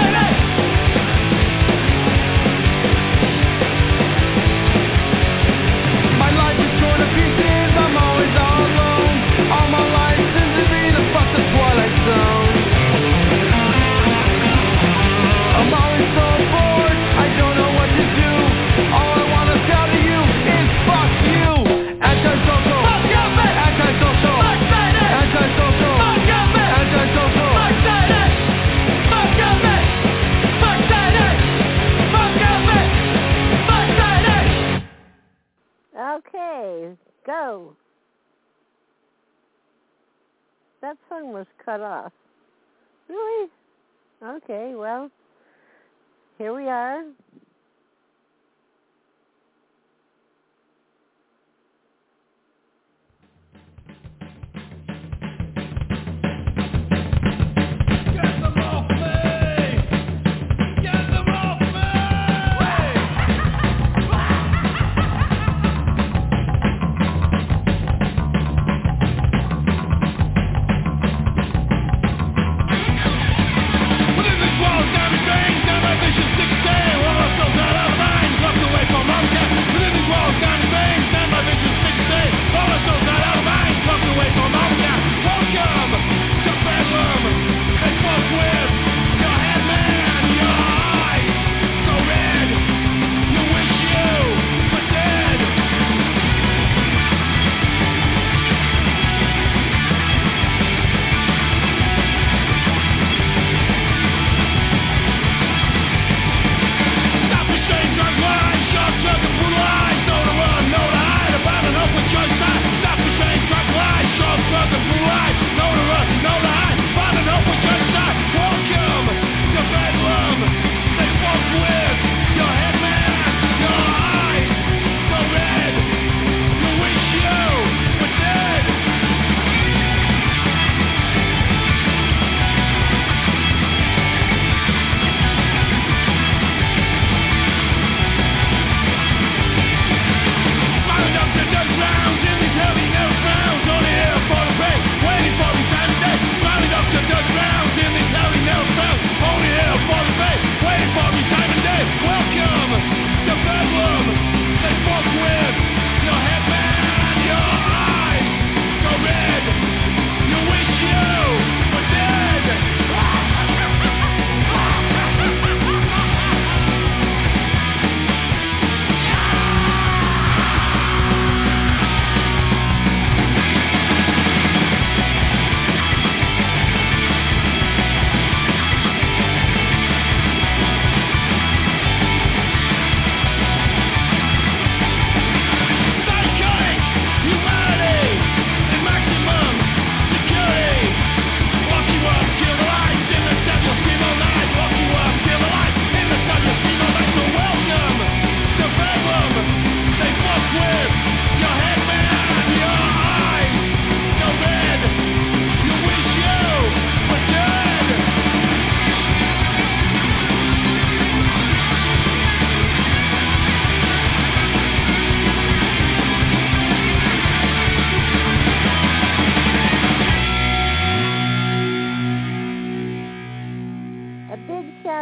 [SPEAKER 3] My life is torn to pieces. I'm always all alone. All my life seems to be the fuck the Twilight Zone. I'm always so bored. I don't know what to do. All I wanna tell to you is fuck you. Antisocial. Antisocial. Antisocial. Antisocial.
[SPEAKER 2] Okay, go. That song was cut off. Really? Okay, well, here we are.
[SPEAKER 3] Get them off me! Get them off me! Within this world, damn thing, damn ambitious sixteen. Well, I'm so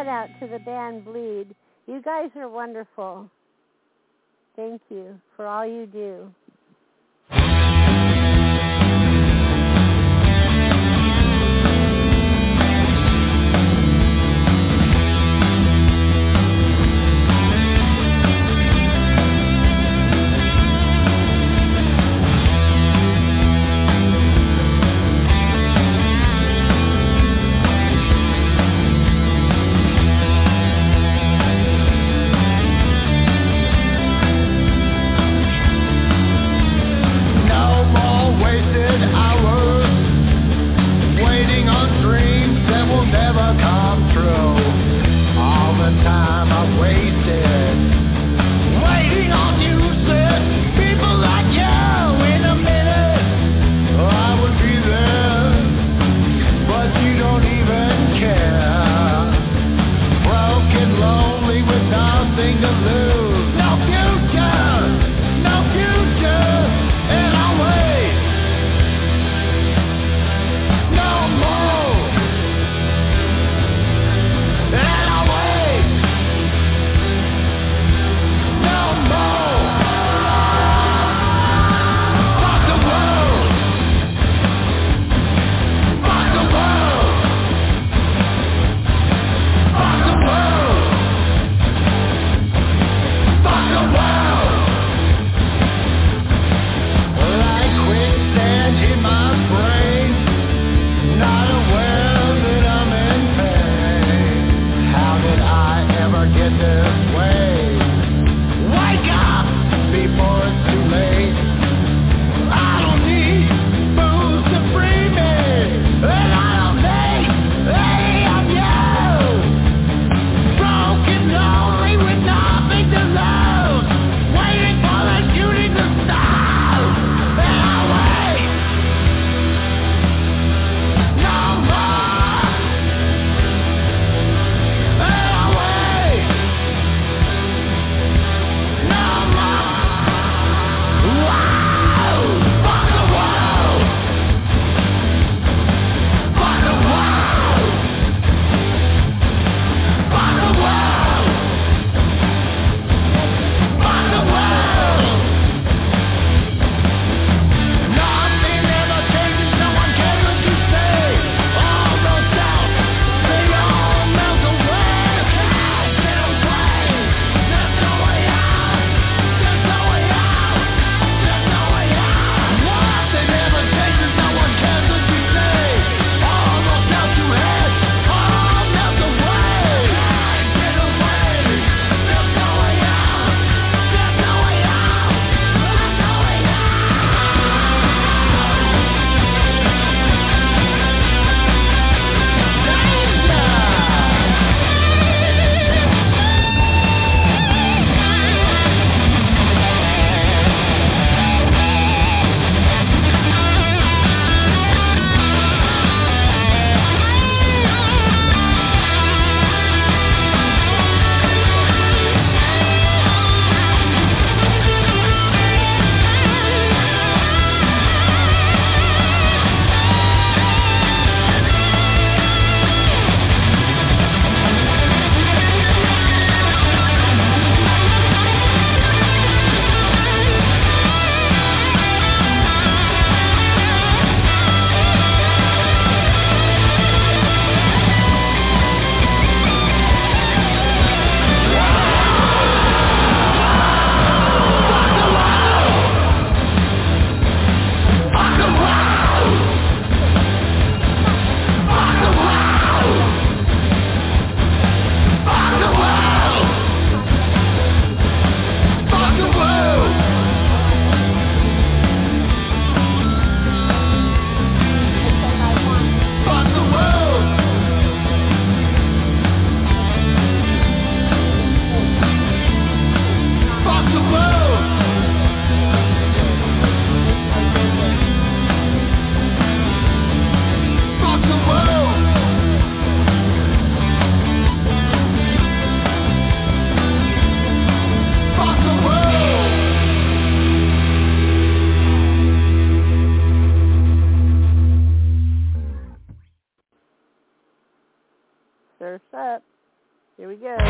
[SPEAKER 2] shout out to the band Bleed. You guys are wonderful. Thank you for all you do.
[SPEAKER 3] Thank
[SPEAKER 2] Here we go.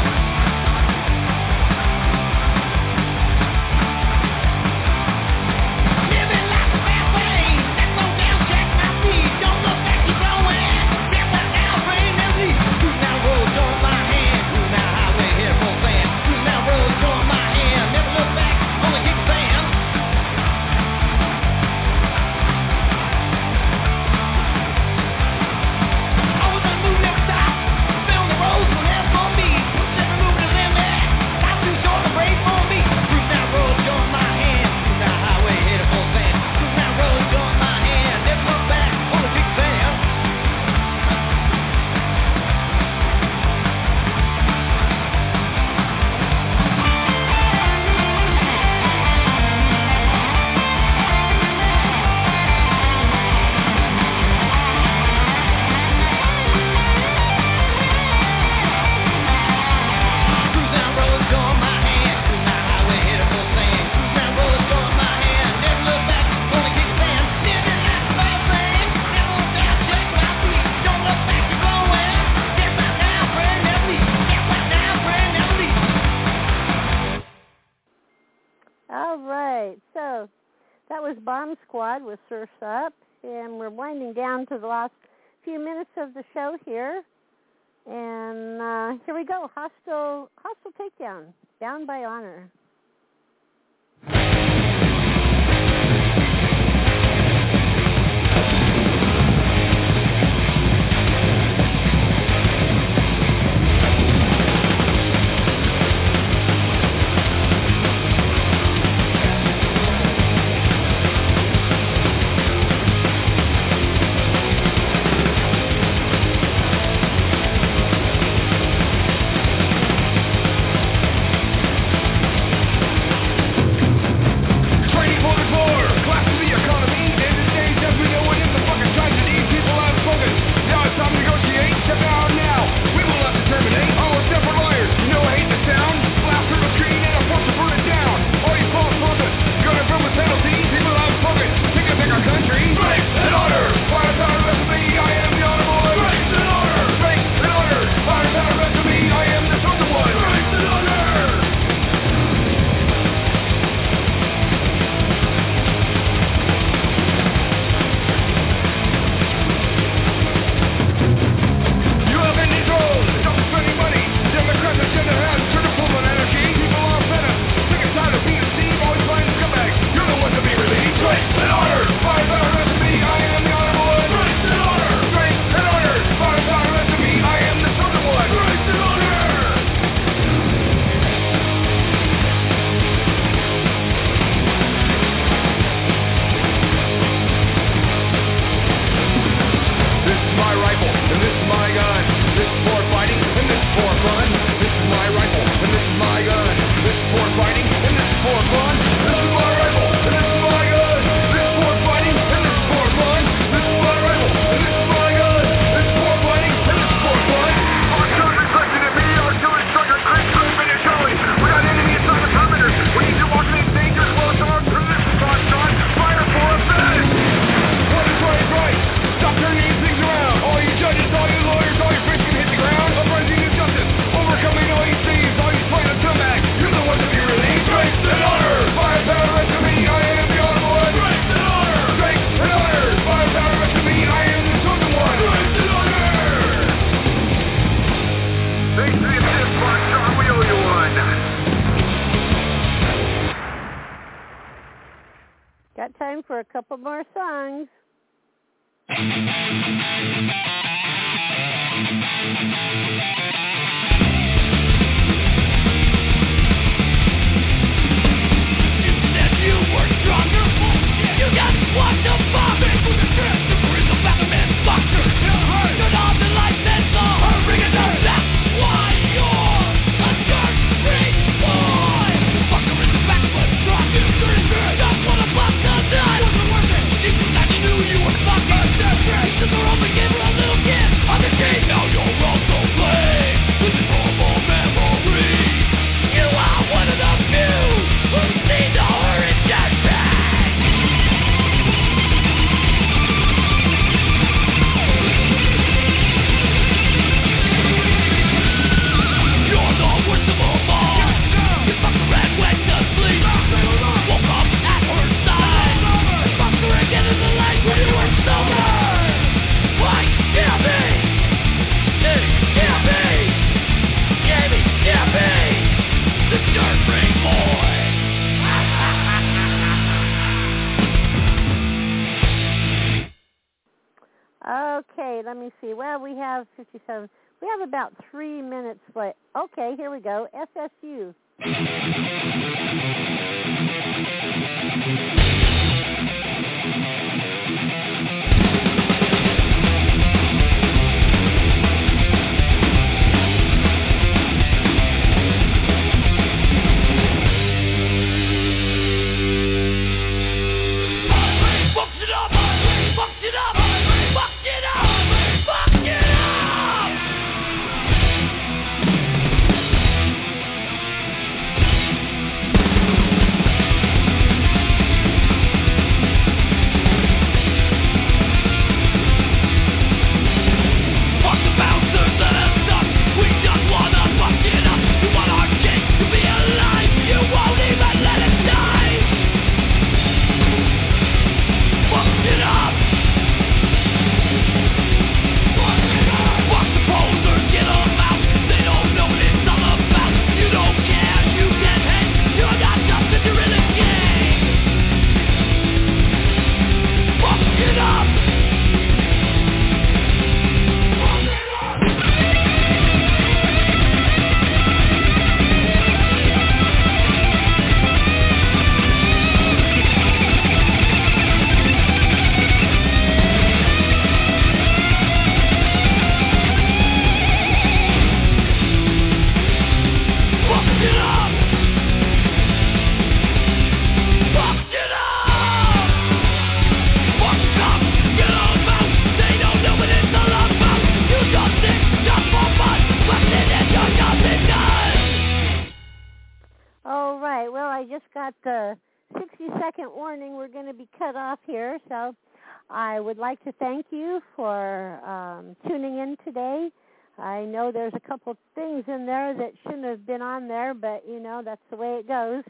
[SPEAKER 2] Bomb Squad with Surf's Up, and we're winding down to the last few minutes of the show here. And uh, here we go, Hostile, Hostile Takedown, Down by Honor. Got time for a couple more songs.
[SPEAKER 8] You were stronger. You got squashed up bomb. For the stress, the charisma, Batman, boxer. Turn on the lights and saw her ring it up. That's why you're a dark street boy. Fucker in the back, but strong and dirty. Just wanna bust a nut. Wasn't worth it. Deep inside you knew you were fucking separate. Took her home and gave her a little gift on the street. Now you're also playing.
[SPEAKER 2] Okay, let me see. Well, we have fifty-seven. We have about three minutes left. Okay, here we go. S S U. The sixty-second warning, we're going to be cut off here, so I would like to thank you for um, tuning in today. I know there's a couple things in there that shouldn't have been on there, but, you know, that's the way it goes.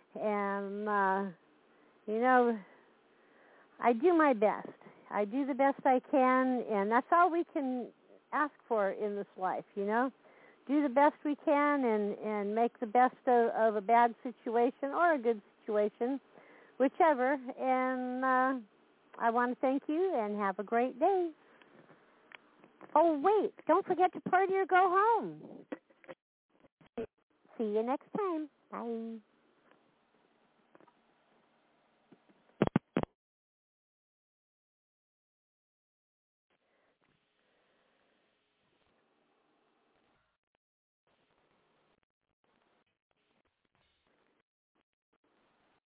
[SPEAKER 2] And, uh, you know, I do my best. I do the best I can, and that's all we can ask for in this life, you know. Do the best we can and, and make the best of, of a bad situation or a good situation, whichever. And uh, I want to thank you and have a great day. Oh, wait, don't forget to party or go home. See you next time. Bye.